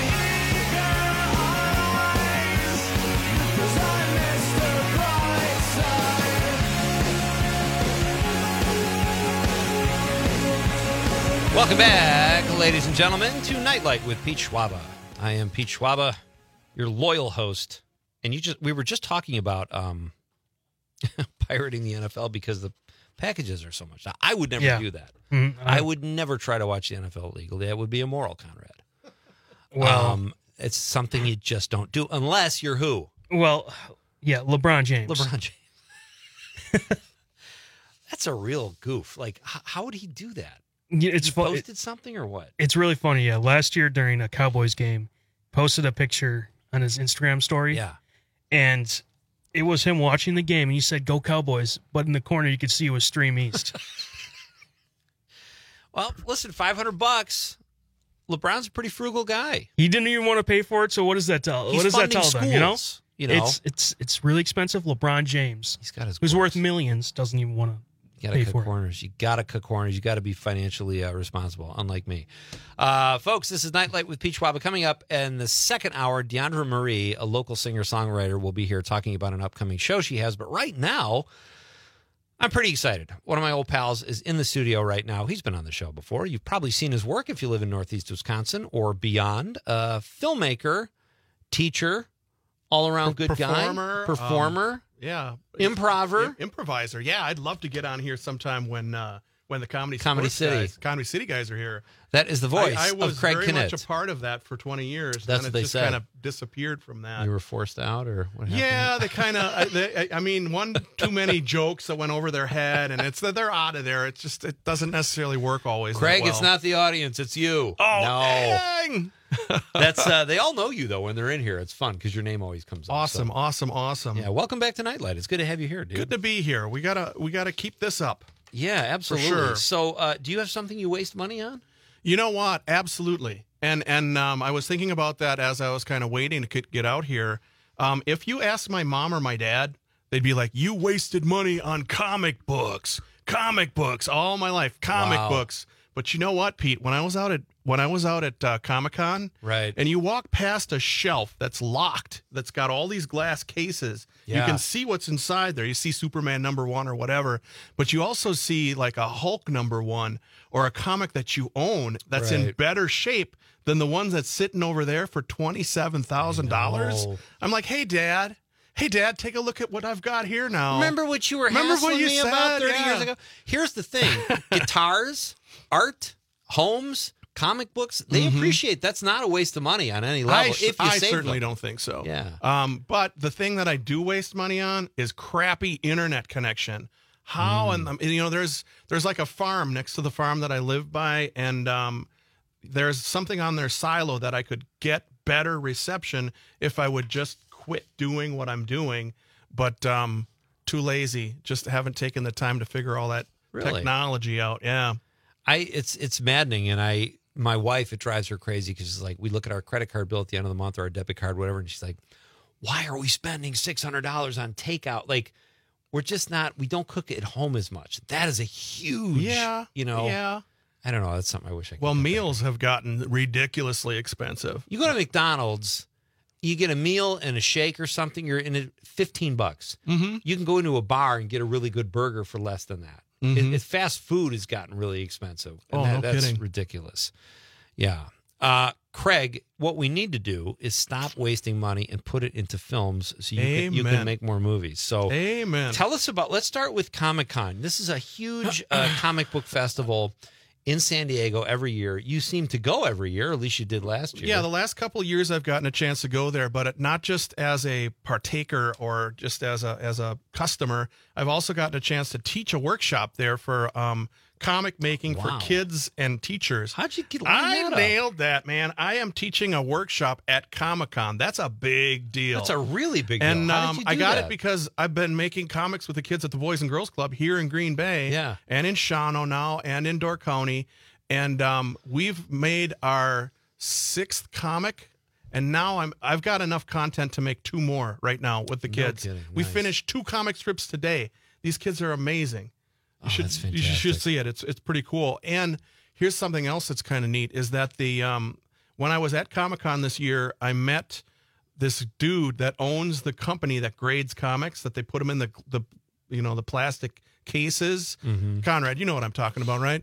Welcome back, ladies and gentlemen, to Nightlight with Pete Schwaba. I am Pete Schwaba, your loyal host, and you just we were just talking about um, pirating the N F L because the packages are so much. Now, I would never Yeah. do that. Mm-hmm. I would never try to watch the N F L legally. That would be immoral, Conrad. Well, um, it's something you just don't do unless you're who? Well, yeah, LeBron James. LeBron James. That's a real goof. Like, h- how would he do that? Yeah, it's he fu- posted it- something or what? It's really funny. Yeah, last year during a Cowboys game, posted a picture on his Instagram story. Yeah, and it was him watching the game, and he said, "Go Cowboys!" But in the corner, you could see it was Stream East. Well, listen, five hundred bucks. LeBron's a pretty frugal guy. He didn't even want to pay for it. So what does that tell? He's what does that funding tell them? You know, schools, you know? it's it's it's really expensive. LeBron James, he's got his who's course. worth millions, doesn't even want to. You gotta cut corners. You gotta cut corners. You gotta be financially uh, responsible, unlike me. Uh, folks, this is Nightlight with Pete Schwaba. Coming up in the second hour, Deandra Marie, a local singer-songwriter, will be here talking about an upcoming show she has. But right now, I'm pretty excited. One of my old pals is in the studio right now. He's been on the show before. You've probably seen his work if you live in Northeast Wisconsin or beyond. Uh, filmmaker, teacher, all-around good performer, guy, performer. Um, yeah, Improver? Im- improviser. Yeah, I'd love to get on here sometime when uh, when the comedy Comedy Sports City. guys, comedy city guys are here. That is the voice I, I was of Craig very Kinnett. much a part of that for twenty years. That's and what it they just said. kind of disappeared from that. You were forced out, or what happened? Yeah, they kind of. I, I mean, one too many jokes that went over their head, and it's that they're out of there. It's just it doesn't necessarily work always. that Craig, well. it's not the audience, it's you. Oh, no. dang! That's uh, they all know you though when they're in here. It's fun because your name always comes up. Awesome, so. awesome, awesome. Yeah, welcome back to Nightlight. It's good to have you here, dude. Good to be here. We gotta we gotta keep this up. Yeah, absolutely. For sure. So, uh, do you have something you waste money on? You know what? Absolutely. And and um, I was thinking about that as I was kind of waiting to get out here. Um, if you ask my mom or my dad, they'd be like, "You wasted money on comic books, comic books, all my life, comic Wow. books." But you know what, Pete? When I was out at when I was out at uh, Comic-Con, right, and you walk past a shelf that's locked, that's got all these glass cases, you Yeah. can see what's inside there. You see Superman number one or whatever, but you also see like a Hulk number one or a comic that you own that's in Right. better shape than the ones that's sitting over there for twenty-seven thousand dollars. know. I'm like, hey, Dad. Hey, Dad, take a look at what I've got here now. Remember what you were Remember hassling what you me said? about thirty Yeah. years ago? Here's the thing: guitars, art, homes, comic books. They Mhm. appreciate. That's not a waste of money on any I, level. sh- if you I save certainly them. don't think so. Yeah. Um, but the thing that I do waste money on is crappy internet connection. How Mm. and you know, there's there's like a farm next to the farm that I live by, and um, there's something on their silo that I could get better reception if I would just quit doing what I'm doing. But um, too lazy. Just haven't taken the time to figure all that Really? technology out. Yeah. I it's it's maddening, and I my wife it drives her crazy because she's like, we look at our credit card bill at the end of the month or our debit card, whatever, and she's like, why are we spending six hundred dollars on takeout? Like, we're just not we don't cook at home as much. That is a huge, Yeah. you know. Yeah. I don't know. That's something I wish I could. Well, meals have gotten ridiculously expensive. You go to McDonald's, you get a meal and a shake or something. You're in it fifteen bucks. Mm-hmm. You can go into a bar and get a really good burger for less than that. Mhm. It, it, fast food has gotten really expensive. And Oh, that, no that's kidding. ridiculous. Yeah. Uh, Craig, what we need to do is stop wasting money and put it into films so you, can, you can Amen. make more movies. So Amen. tell us about, let's start with Comic-Con. This is a huge uh, comic book festival in San Diego every year. You seem to go every year, or at least you did last year. Yeah, the last couple of years I've gotten a chance to go there, but not just as a partaker or just as a as a customer. I've also gotten a chance to teach a workshop there for um, comic making Wow. for kids and teachers. How'd you get I that up? nailed that, man. I am teaching a workshop at Comic-Con. That's a big deal. That's a really big deal. And How did um, you I do got that? it because I've been making comics with the kids at the Boys and Girls Club here in Green Bay, Yeah. and in Shawano now, and in Door County. And um, we've made our sixth comic, and now I'm I've got enough content to make two more right now with the No kids. kidding. We Nice. finished two comic strips today. These kids are amazing. You Oh, should that's you should fantastic. see it. It's it's pretty cool. And here's something else that's kind of neat is that the um, when I was at Comic-Con this year, I met this dude that owns the company that grades comics, that they put them in the the you know the plastic cases. Mhm. Conrad, you know what I'm talking about, right?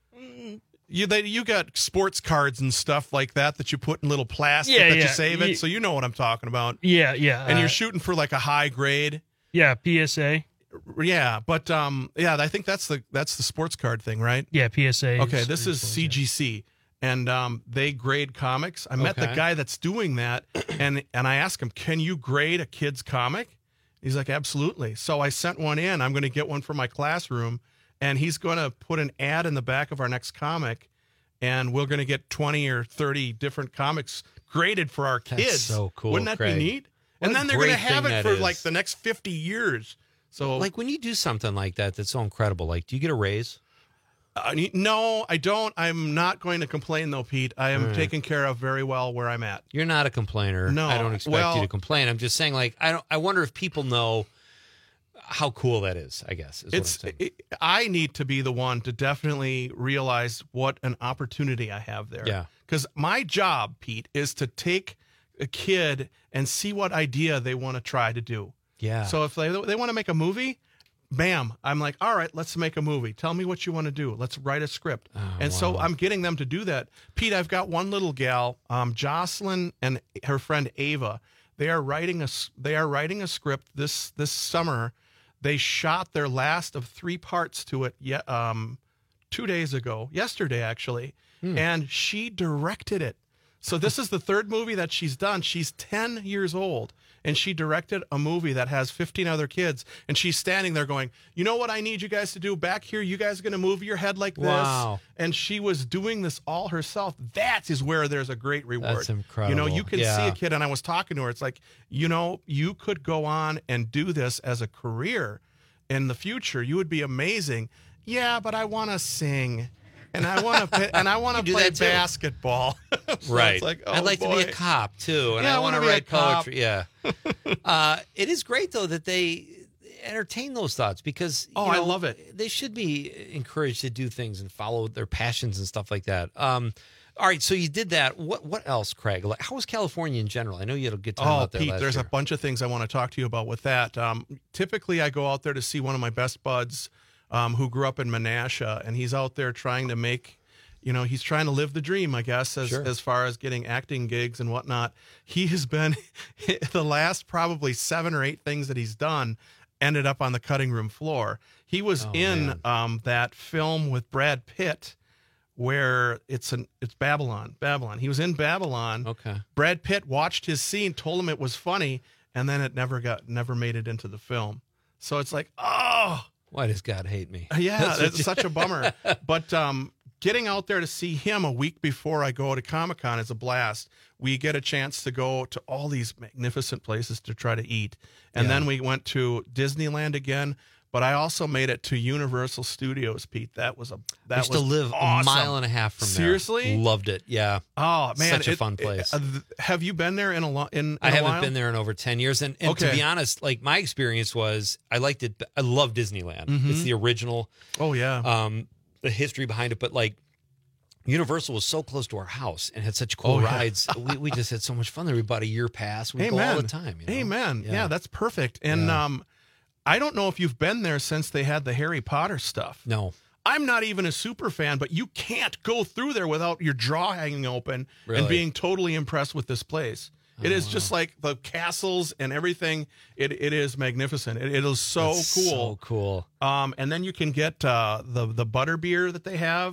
You they you got sports cards and stuff like that that you put in little plastic Yeah, that you yeah. save it, Ye- so you know what I'm talking about. Yeah, yeah. And uh, you're shooting for like a high grade. Yeah, P S A. Yeah, but um, yeah, I think that's the that's the sports card thing, right? Yeah, P S A. Okay, this is C G C, and um, they grade comics. I met the Okay. guy that's doing that, and and I asked him, "Can you grade a kid's comic?" He's like, "Absolutely." So I sent one in. I'm going to get one for my classroom, and he's going to put an ad in the back of our next comic, and we're going to get twenty or thirty different comics graded for our That's kids. so cool, Wouldn't that Craig. be neat? What And a then they're going to great have thing it that for is. like the next fifty years. So Like when you do something like that, that's so incredible. Like, do you get a raise? Uh, no, I don't. I'm not going to complain, though, Pete. I am All right. taken care of very well where I'm at. You're not a complainer. No, I don't expect well- you to complain. I'm just saying, like, I don't. I wonder if people know how cool that is. I guess is It's. what I'm saying. It, I need to be the one to definitely realize what an opportunity I have there. Yeah. Because my job, Pete, is to take a kid and see what idea they want to try to do. Yeah. So if they they want to make a movie, bam, I'm like, all right, let's make a movie. Tell me what you want to do. Let's write a script. Oh, and so wow. I'm getting them to do that. Pete, I've got one little gal, um, Jocelyn, and her friend Ava. They are writing a s- they are writing a script this this summer. They shot their last of three parts to it yet um, two days ago, yesterday actually, Hmm. and she directed it. So this is the third movie that she's done. She's ten years old, and she directed a movie that has fifteen other kids, and she's standing there going, you know what I need you guys to do back here? You guys are going to move your head like this. Wow. And she was doing this all herself. That is where there's a great reward. That's You know, incredible. you can see Yeah. a kid, and I was talking to her. It's like, you know, you could go on and do this as a career in the future. You would be amazing. Yeah, but I want to sing. And I want to and I want to You do play that too. basketball. So Right. It's like, oh, I'd like to boy. be a cop too, and Yeah, I I want wanna to be a write cop. poetry. Yeah. uh, it is great though that they entertain those thoughts because you Oh, I know, love it. They should be encouraged to do things and follow their passions and stuff like that. Um, all right, so you did that. What what else, Craig? Like, how was California in general? I know you had a good time Oh, out there Pete, last there's year. a bunch of things I want to talk to you about with that. Um, typically, I go out there to see one of my best buds um, who grew up in Menasha, and he's out there trying to make, you know, he's trying to live the dream, I guess, as, Sure. as far as getting acting gigs and whatnot. He has been, the last probably seven or eight things that he's done ended up on the cutting room floor. He was Oh, in man. um, that film with Brad Pitt where it's an it's Babylon. Babylon. He was in Babylon. Okay. Brad Pitt watched his scene, told him it was funny, and then it never got never made it into the film. So it's like, oh, Why does God hate me? yeah, That's what that's you- such a bummer. But um, getting out there to see him a week before I go to Comic-Con is a blast. We get a chance to go to all these magnificent places to try to eat. And Yeah. then we went to Disneyland again, but I also made it to Universal Studios, Pete. That was a that I used was to live awesome. a mile and a half from there. Seriously? Loved it. Yeah. Oh man, Such a it- fun it- place. uh, th- have you been there in a lo- in, in I a haven't while? been there in over ten years. And, and to Okay. be honest, like my experience was I liked it. I love Disneyland. Mhm. It's the original. Oh yeah. Um, the history behind it. But like Universal was so close to our house and had such cool Oh, yeah. rides. we, we just had so much fun there. We bought a year pass. We go all the time. You know? Amen. Yeah. Yeah. that's perfect. And Yeah. um, I don't know if you've been there since they had the Harry Potter stuff. No. I'm not even a super fan, but you can't go through there without your jaw hanging open Really? and being totally impressed with this place. It is just like the castles and everything. It it is magnificent. It, it is so That's cool. So cool. Um, and then you can get uh, the the butter beer that they have,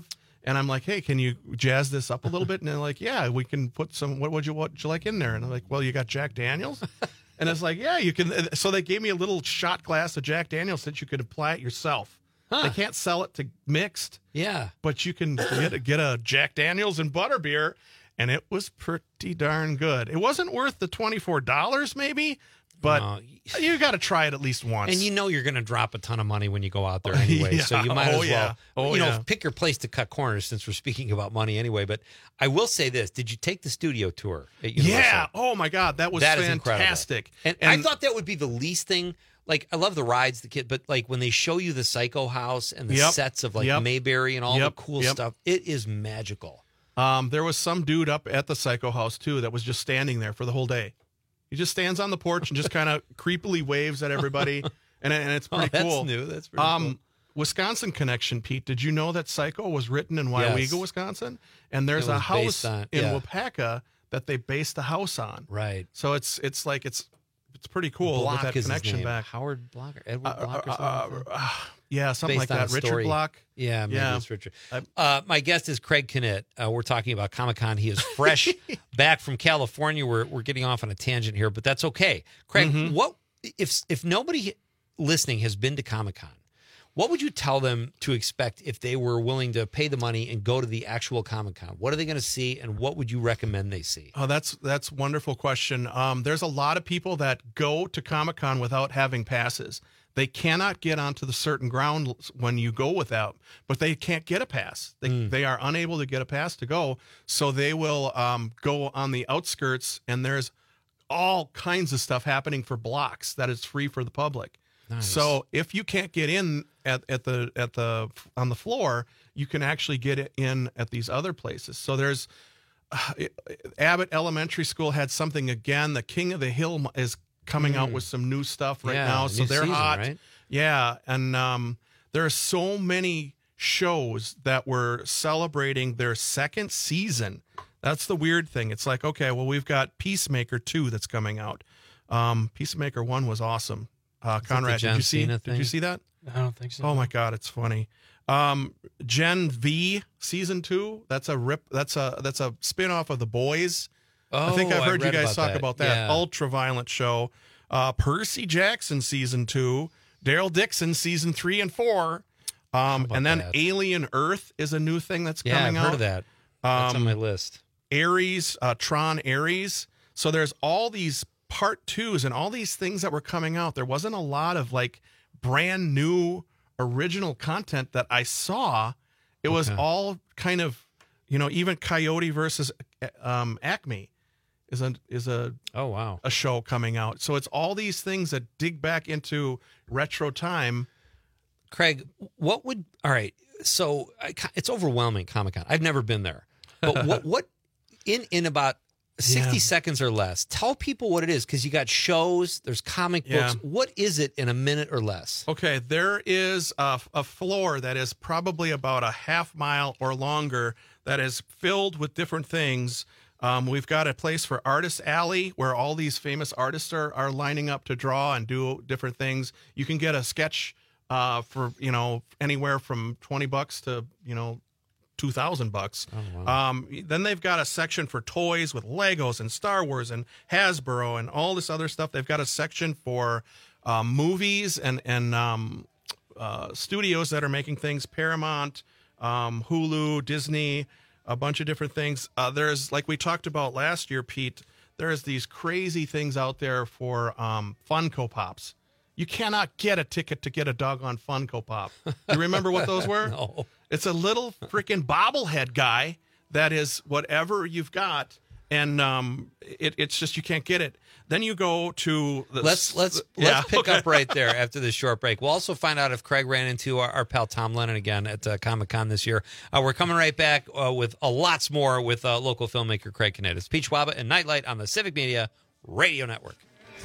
And I'm like, hey, can you jazz this up a little bit? And they're like, yeah, we can put some, what would you, what would you like in there? And I'm like, well, you got Jack Daniels? And it's like, yeah, you can. So they gave me a little shot glass of Jack Daniels that you could apply it yourself. Huh. They can't sell it to mixed. Yeah. But you can get a, get a Jack Daniels and butterbeer, and it was pretty darn good. It wasn't worth the twenty-four dollars maybe, but uh, you got to try it at least once. And you know you're going to drop a ton of money when you go out there anyway, yeah. so you might oh, as well, yeah. oh, you know, yeah. pick your place to cut corners since we're speaking about money anyway. But I will say this: did you take the studio tour at Universal? Yeah. Oh my God, that was that fantastic. And, and I thought that would be the least thing. Like, I love the rides, the kid, but like when they show you the Psycho House and the yep. sets of like yep. Mayberry and all yep. the cool yep. stuff, it is magical. Um, there was some dude up at the Psycho House too that was just standing there for the whole day. He just stands on the porch and just kind of creepily waves at everybody, and and it's pretty oh, that's cool. That's new. That's pretty um, cool. Wisconsin connection, Pete. Did you know that Psycho was written in Wayuga, yes. Wisconsin? And there's a house on, yeah. in Wapaka that they based the house on. Right. So it's it's like it's it's pretty cool Block with that is connection his name. back. Howard Block or Edward uh, Block or uh, something. Uh, uh, yeah, something Based like that. Richard story. Block. Yeah, maybe yeah. it's Richard. Uh, my guest is Craig Knitt. Uh, we're talking about Comic-Con. He is fresh back from California. We're we're getting off on a tangent here, but that's okay. Craig, mm-hmm. what if if nobody listening has been to Comic-Con? What would you tell them to expect if they were willing to pay the money and go to the actual Comic-Con? What are they going to see, and what would you recommend they see? Oh, that's that's a wonderful question. Um, there's a lot of people that go to Comic-Con without having passes. They cannot get onto the certain ground when you go without, but they can't get a pass. They mm. they are unable to get a pass to go, so they will um, go on the outskirts, and there's all kinds of stuff happening for blocks that is free for the public. Nice. So if you can't get in at, at the at the on the floor, you can actually get it in at these other places. So there's uh, Abbott Elementary School had something again. The King of the Hill is coming mm. out with some new stuff right yeah, now, so they're season, hot. Right? Yeah, and um, there are so many shows that were celebrating their second season. That's the weird thing. It's like, okay, well, we've got Peacemaker two that's coming out. Um, Peacemaker one was awesome. Uh, Conrad, did you see? Cena Did thing? you see that? I don't think so. Oh my God, it's funny. Um, Gen V season two. That's a rip. That's a that's a spinoff of The Boys. Oh, I think I've heard I you guys about talk that. about that. Yeah. Ultra violent show. Uh, Percy Jackson season two. Daryl Dixon season three and four. Um, and then that? Alien Earth is a new thing that's yeah, coming I've heard out. of that. That's Um, on my list. Ares, uh, Tron Ares. So there's all these part twos and all these things that were coming out. There wasn't a lot of like brand new original content that I saw. It was Okay. all kind of, you know, even Coyote versus um, Acme is a is a oh wow a show coming out. So it's all these things that dig back into retro time. Craig, what would all right? So I, it's overwhelming, Comic-Con. I've never been there, but what what in in about sixty Yeah. seconds or less, tell people what it is, because you got shows, there's comic Yeah. books. What is it in a minute or less? Okay, there is a, a floor that is probably about a half mile or longer that is filled with different things. Um, we've got a place for Artist Alley where all these famous artists are, are lining up to draw and do different things. You can get a sketch uh, for, you know, anywhere from twenty bucks to, you know, two thousand bucks. Oh, wow. Um, then they've got a section for toys with Legos and Star Wars and Hasbro and all this other stuff. They've got a section for um, movies and, and um, uh, studios that are making things, Paramount, um, Hulu, Disney, a bunch of different things. Uh, there's, like we talked about last year, Pete, there's these crazy things out there for um, Funko Pops. You cannot get a ticket to get a doggone Funko Pop. You remember what those were? No. It's a little freaking bobblehead guy that is whatever you've got, and um, it, it's just you can't get it. Then you go to the Let's let's yeah, let's pick okay. up right there after this short break. We'll also find out if Craig ran into our, our pal Tom Lennon again at uh, Comic-Con this year. Uh, we're coming right back uh, with a lots more with uh, local filmmaker Craig Knitt. It's Pete Schwaba and Nightlight on the Civic Media Radio Network.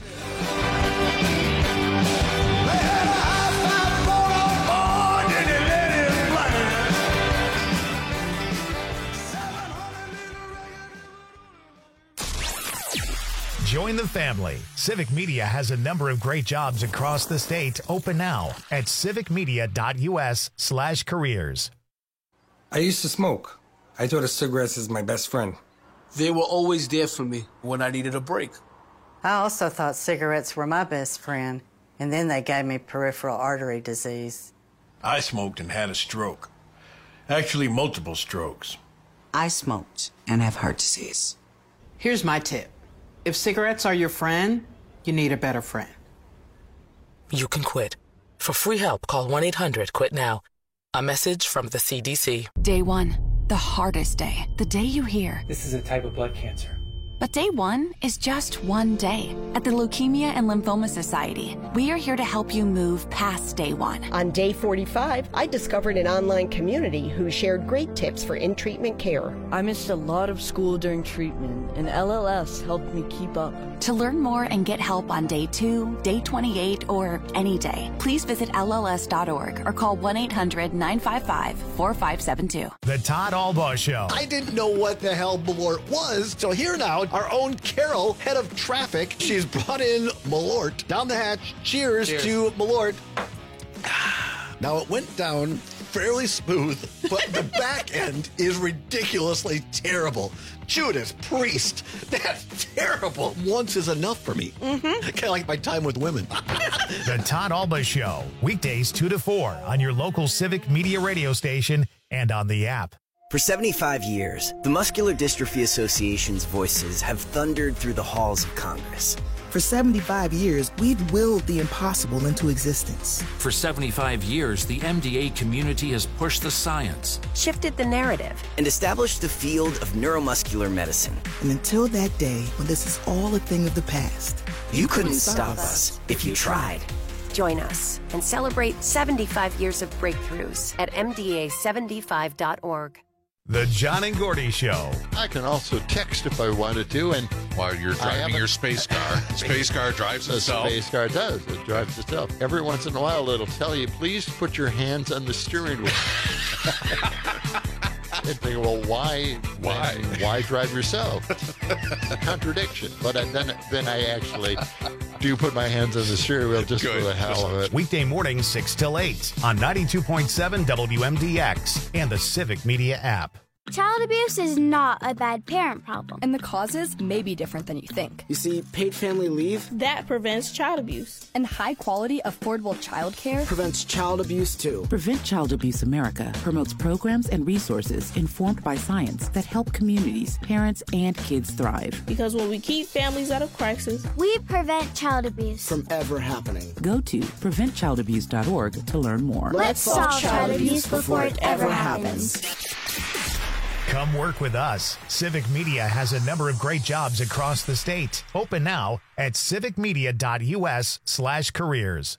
Join the family. Civic Media has a number of great jobs across the state open now at civicmedia.us slash careers. I used to smoke. I thought of cigarettes as my best friend. They were always there for me when I needed a break. I also thought cigarettes were my best friend, and then they gave me peripheral artery disease. I smoked and had a stroke. Actually, multiple strokes. I smoked and have heart disease. Here's my tip. If cigarettes are your friend, you need a better friend. You can quit. For free help, call one eight hundred quit now. A message from the C D C. Day one, the hardest day. The day you hear. This is a type of blood cancer. But day one is just one day. At the Leukemia and Lymphoma Society, we are here to help you move past day one. On day forty-five, I discovered an online community who shared great tips for in-treatment care. I missed a lot of school during treatment, and L L S helped me keep up. To learn more and get help on day two, day twenty-eight, or any day, please visit L L S dot org or call one eight hundred nine five five four five seven two. The Todd Albaugh Show. I didn't know what the hell Malort was, so here now, our own Carol, head of traffic. She's brought in Malort down the hatch. Cheers, Cheers. to Malort. Now, it went down fairly smooth, but the back end is ridiculously terrible. Judas Priest, that's terrible. Once is enough for me. Mm-hmm. Kind of like my time with women. The Todd Albaugh Show, weekdays two to four on your local Civic Media radio station and on the app. For seventy-five years, the Muscular Dystrophy Association's voices have thundered through the halls of Congress. For seventy-five years, we've willed the impossible into existence. For seventy-five years, the M D A community has pushed the science, shifted the narrative, and established the field of neuromuscular medicine. And until that day when this is all a thing of the past, you, you couldn't stop us if you tried. Join us and celebrate seventy-five years of breakthroughs at M D A seventy-five dot org. The John and Gordy Show. I can also text if I wanted to, and while you're driving your space car, space car drives the itself. Space car does. It drives itself. Every once in a while, it'll tell you, please put your hands on the steering wheel. And think, well, why? Why? Why drive yourself? Contradiction. But I, then, then I actually do put my hands on the steering wheel just Good. for the hell of it. Weekday mornings, six till eight on ninety-two point seven W M D X and the Civic Media app. Child abuse is not a bad parent problem. And the causes may be different than you think. You see, paid family leave that prevents child abuse. And high quality, affordable child care prevents child abuse too. Prevent Child Abuse America promotes programs and resources informed by science that help communities, parents, and kids thrive. Because when we keep families out of crisis, we prevent child abuse from ever happening. Go to prevent child abuse dot org to learn more. Let's solve child abuse before it ever happens. Come work with us. Civic Media has a number of great jobs across the state. Open now at civic media dot U S slash careers.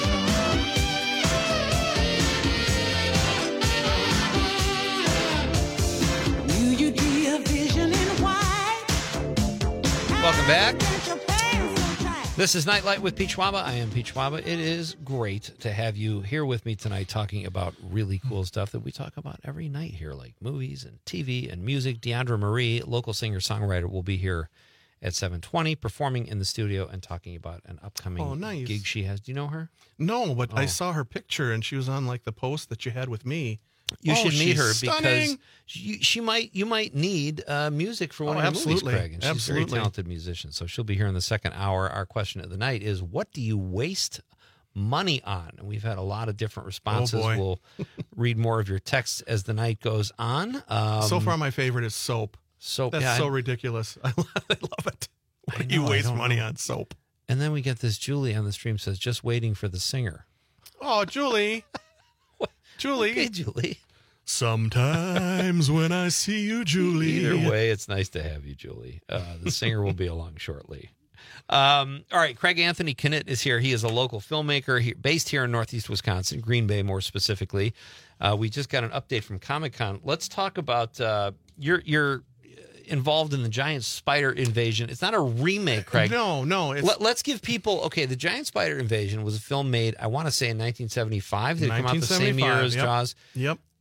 Welcome back. This is Nightlight with Pete Schwaba. I am Pete Schwaba. It is great to have you here with me tonight talking about really cool stuff that we talk about every night here, like movies and T V and music. Deandra Marie, local singer-songwriter, will be here at seven twenty, performing in the studio and talking about an upcoming oh, nice. gig she has. Do you know her? No, but oh. I saw her picture, and she was on like the post that you had with me. You oh, should meet her stunning. because she, she might you might need uh, music for one oh, of your absolutely. movies, Craig. And she's absolutely. a very talented musician. So she'll be here in the second hour. Our question of the night is, what do you waste money on? And we've had a lot of different responses. Oh, boy. We'll read more of your texts as the night goes on. Um, so far, my favorite is soap. Soap. That's yeah, so I, ridiculous. I love it. I know, you waste money know. on soap. And then we get this Julie on the stream says, just waiting for the singer. Oh, Julie. Julie. Okay, Julie. Sometimes when I see you, Julie. Either way, it's nice to have you, Julie. Uh, the singer will be along shortly. Um, all right, Craig Anthony Knitt is here. He is a local filmmaker he, based here in Northeast Wisconsin, Green Bay more specifically. Uh, we just got an update from Comic-Con. Let's talk about uh, your your involved in the giant spider invasion. It's not a remake, Craig. No, no. It's... Let, let's give people, okay, the giant spider invasion was a film made, I want to say in nineteen seventy-five. Did it come out the same year as yep. Jaws? Yep.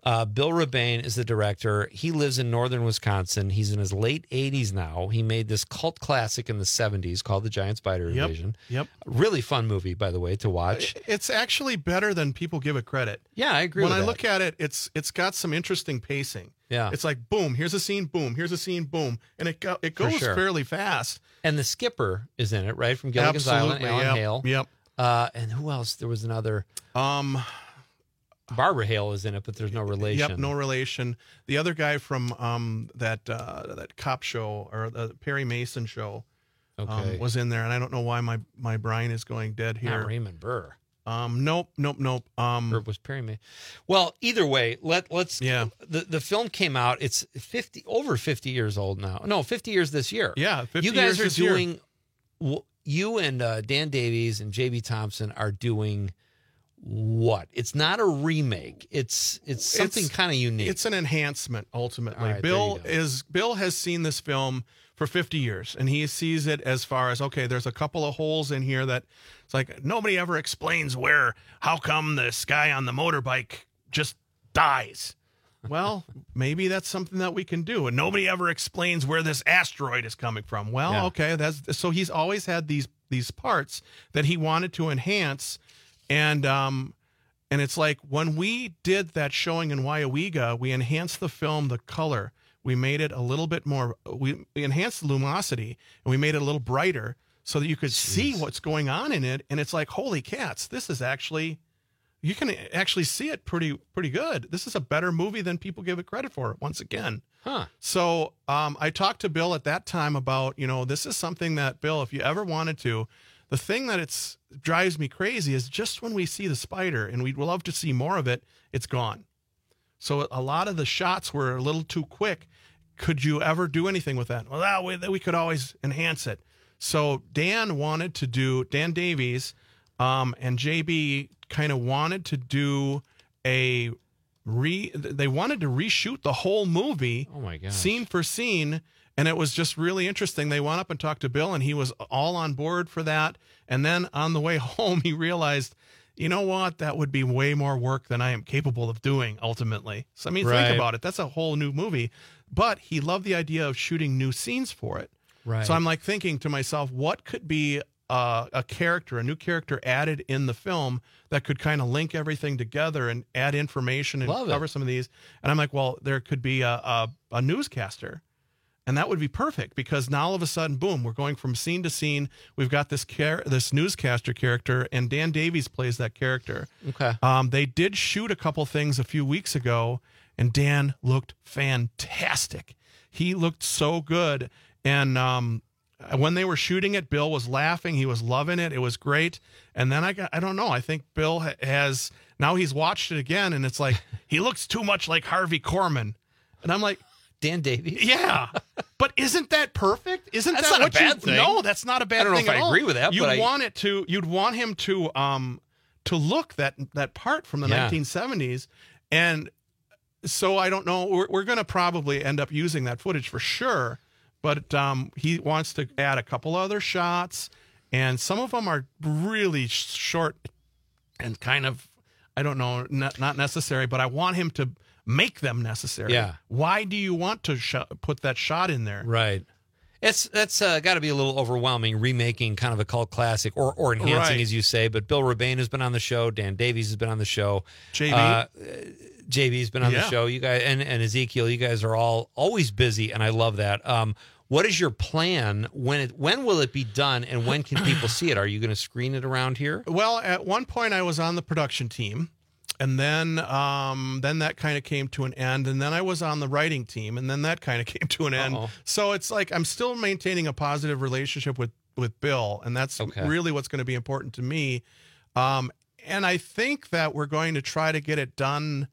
Uh, Bill Rebane is the director. He lives in northern Wisconsin. He's in his late eighties now. He made this cult classic in the seventies called The Giant Spider Yep, Invasion. yep. Really fun movie, by the way, to watch. It's actually better than people give it credit. Yeah, I agree When with I that. look at it, it's it's got some interesting pacing. Yeah. It's like, boom, here's a scene, boom, here's a scene, boom. And it go, it For goes sure. fairly fast. And the skipper is in it, right? From Gilligan's Island, Absolutely, Alan yep, Hale. Yep. Uh, and who else? There was another. Um, Barbara Hale is in it, but there's no relation. Yep, no relation. The other guy from um, that uh, that cop show or the Perry Mason show Okay. um, was in there, and I don't know why my, my brain is going dead here. Not Raymond Burr. Um, nope, nope, nope. Um, Or was Perry May? Well, either way, let let's. Yeah. The the film came out. It's fifty over fifty years old now. No, fifty years this year. Yeah, fifty You guys years are this year. doing. w- You and uh, Dan Davies and J B Thompson are doing what? It's not a remake. It's it's something It's- kind of unique. It's an enhancement ultimately. All right, Bill there you go. is Bill has seen this film for fifty years, and he sees it as far as, okay, there's a couple of holes in here that it's like nobody ever explains where, how come this guy on the motorbike just dies. Well, maybe that's something that we can do. And nobody ever explains where this asteroid is coming from. Well, Yeah. okay, that's so he's always had these these parts that he wanted to enhance, and um and it's like when we did that showing in Wyawega, we enhanced the film, the color. We made it a little bit more, we, we enhanced the luminosity, and we made it a little brighter so that you could see what's going on in it. And it's like, holy cats, this is actually, you can actually see it pretty pretty good. This is a better movie than people give it credit for, once again. Huh. So um, I talked to Bill at that time about, you know, this is something that, Bill, if you ever wanted to, the thing that it's drives me crazy is just when we see the spider, and we'd love to see more of it, it's gone. So a lot of the shots were a little too quick. Could you ever do anything with that? Well, that way, we could always enhance it. So Dan wanted to do, Dan Davies um, and J B kind of wanted to do a re, they wanted to reshoot the whole movie. Oh my gosh. Scene for scene. And it was just really interesting. They went up and talked to Bill, and he was all on board for that. And then on the way home, he realized, you know what? That would be way more work than I am capable of doing ultimately. So, I mean, Right. think about it. That's a whole new movie. But he loved the idea of shooting new scenes for it. Right. So I'm like thinking to myself, what could be uh, a character, a new character added in the film that could kind of link everything together and add information and Love it. cover some of these? And I'm like, well, there could be a, a, a newscaster. And that would be perfect, because now all of a sudden, boom, we're going from scene to scene. We've got this char- this newscaster character, and Dan Davies plays that character. Okay. Um, they did shoot a couple things a few weeks ago, and Dan looked fantastic. He looked so good. And um, when they were shooting it, Bill was laughing. He was loving it. It was great. And then I got, I don't know. I think Bill ha- has, now he's watched it again, and it's like, he looks too much like Harvey Korman. And I'm like, Dan Davies? Yeah. But isn't that perfect? Isn't That's that not a what bad you, thing. No, that's not a bad I don't know thing if at I all. agree with that, You'd but I- want it to you'd want him to um to look that that part from the Yeah. nineteen seventies. And so I don't know, we're we're going to probably end up using that footage for sure, but um he wants to add a couple other shots, and some of them are really sh- short and kind of, I don't know, not, not necessary, but I want him to make them necessary. Yeah. Why do you want to sh- put that shot in there? Right. It's that's uh, got to be a little overwhelming, remaking kind of a cult classic, or or enhancing, Right. as you say. But Bill Rebane has been on the show. Dan Davies has been on the show. J B? Uh, J B's been on the Yeah. show. You guys and, and Ezekiel, you guys are all always busy, and I love that. Um, what is your plan? When it, when will it be done, and when can people see it? Are you going to screen it around here? Well, at one point I was on the production team, and then um, then that kind of came to an end, and then I was on the writing team, and then that kind of came to an end. Uh-oh. So it's like I'm still maintaining a positive relationship with with Bill, and that's Okay. really what's going to be important to me. Um, and I think that we're going to try to get it done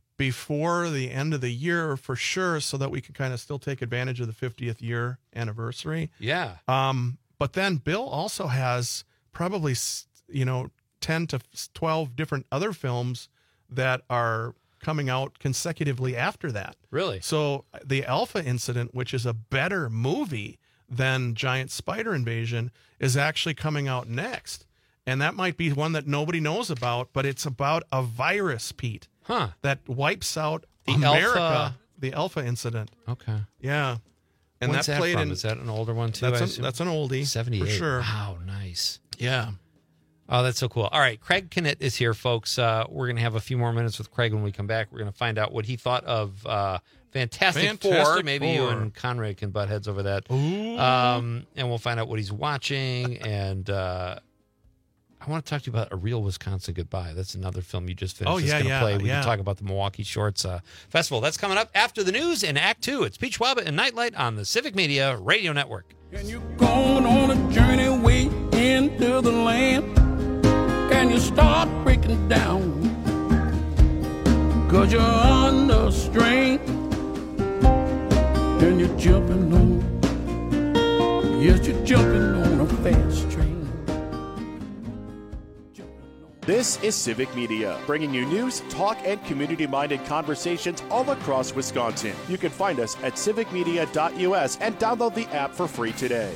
before the end of the year for sure, so that we can kind of still take advantage of the fiftieth year anniversary. Yeah. Um, but then Bill also has probably, s- you know, ten to twelve different other films that are coming out consecutively after that. Really? So the Alpha Incident, which is a better movie than Giant Spider Invasion, is actually coming out next. And that might be one that nobody knows about, but it's about a virus, Pete. Huh. That wipes out The America. Alpha- The Alpha incident. Okay. Yeah. And When's that that played from? in. Is that an older one too? That's, I a, assume? that's an oldie. seventy-eight. For sure. Wow, nice. Yeah. Oh, that's so cool. All right, Craig Knitt is here, folks. Uh, we're going to have a few more minutes with Craig when we come back. We're going to find out what he thought of uh, Fantastic, Fantastic Four. Maybe you Four. and Conrad can butt heads over that. Ooh. Um, and we'll find out what he's watching. And uh, I want to talk to you about A Real Wisconsin Goodbye. That's another film you just finished. Oh, It's yeah, gonna yeah, play. We yeah. can talk about the Milwaukee Shorts uh, Festival. That's coming up after the news in Act Two. It's Peach Wabba and Nightlight on the Civic Media Radio Network. And you're going on a journey way into the land. Can you start breaking down? Cause you're under strain. And you're jumping on. Yes, you're jumping on a fast train. This is Civic Media, bringing you news, talk, and community-minded conversations all across Wisconsin. You can find us at civic media dot U S and download the app for free today.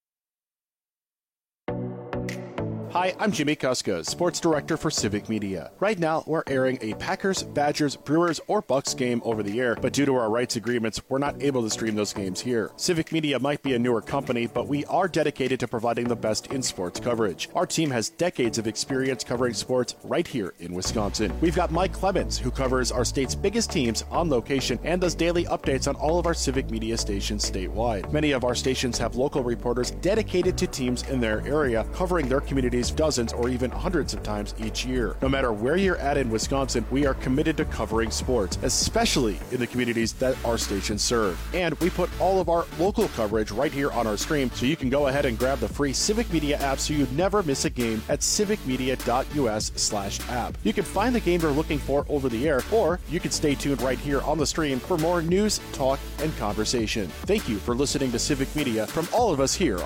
Hi, I'm Jimmy Kuska, Sports Director for Civic Media. Right now, we're airing a Packers, Badgers, Brewers, or Bucks game over the air, but due to our rights agreements, we're not able to stream those games here. Civic Media might be a newer company, but we are dedicated to providing the best in sports coverage. Our team has decades of experience covering sports right here in Wisconsin. We've got Mike Clemens, who covers our state's biggest teams on location and does daily updates on all of our Civic Media stations statewide. Many of our stations have local reporters dedicated to teams in their area, covering their communities dozens or even hundreds of times each year. No matter where you're at in Wisconsin, we are committed to covering sports, especially in the communities that our stations serve. And we put all of our local coverage right here on our stream, so you can go ahead and grab the free Civic Media app so you never miss a game at civic media dot U S slash app. You can find the game you're looking for over the air, or you can stay tuned right here on the stream for more news, talk, and conversation. Thank you for listening to Civic Media from all of us here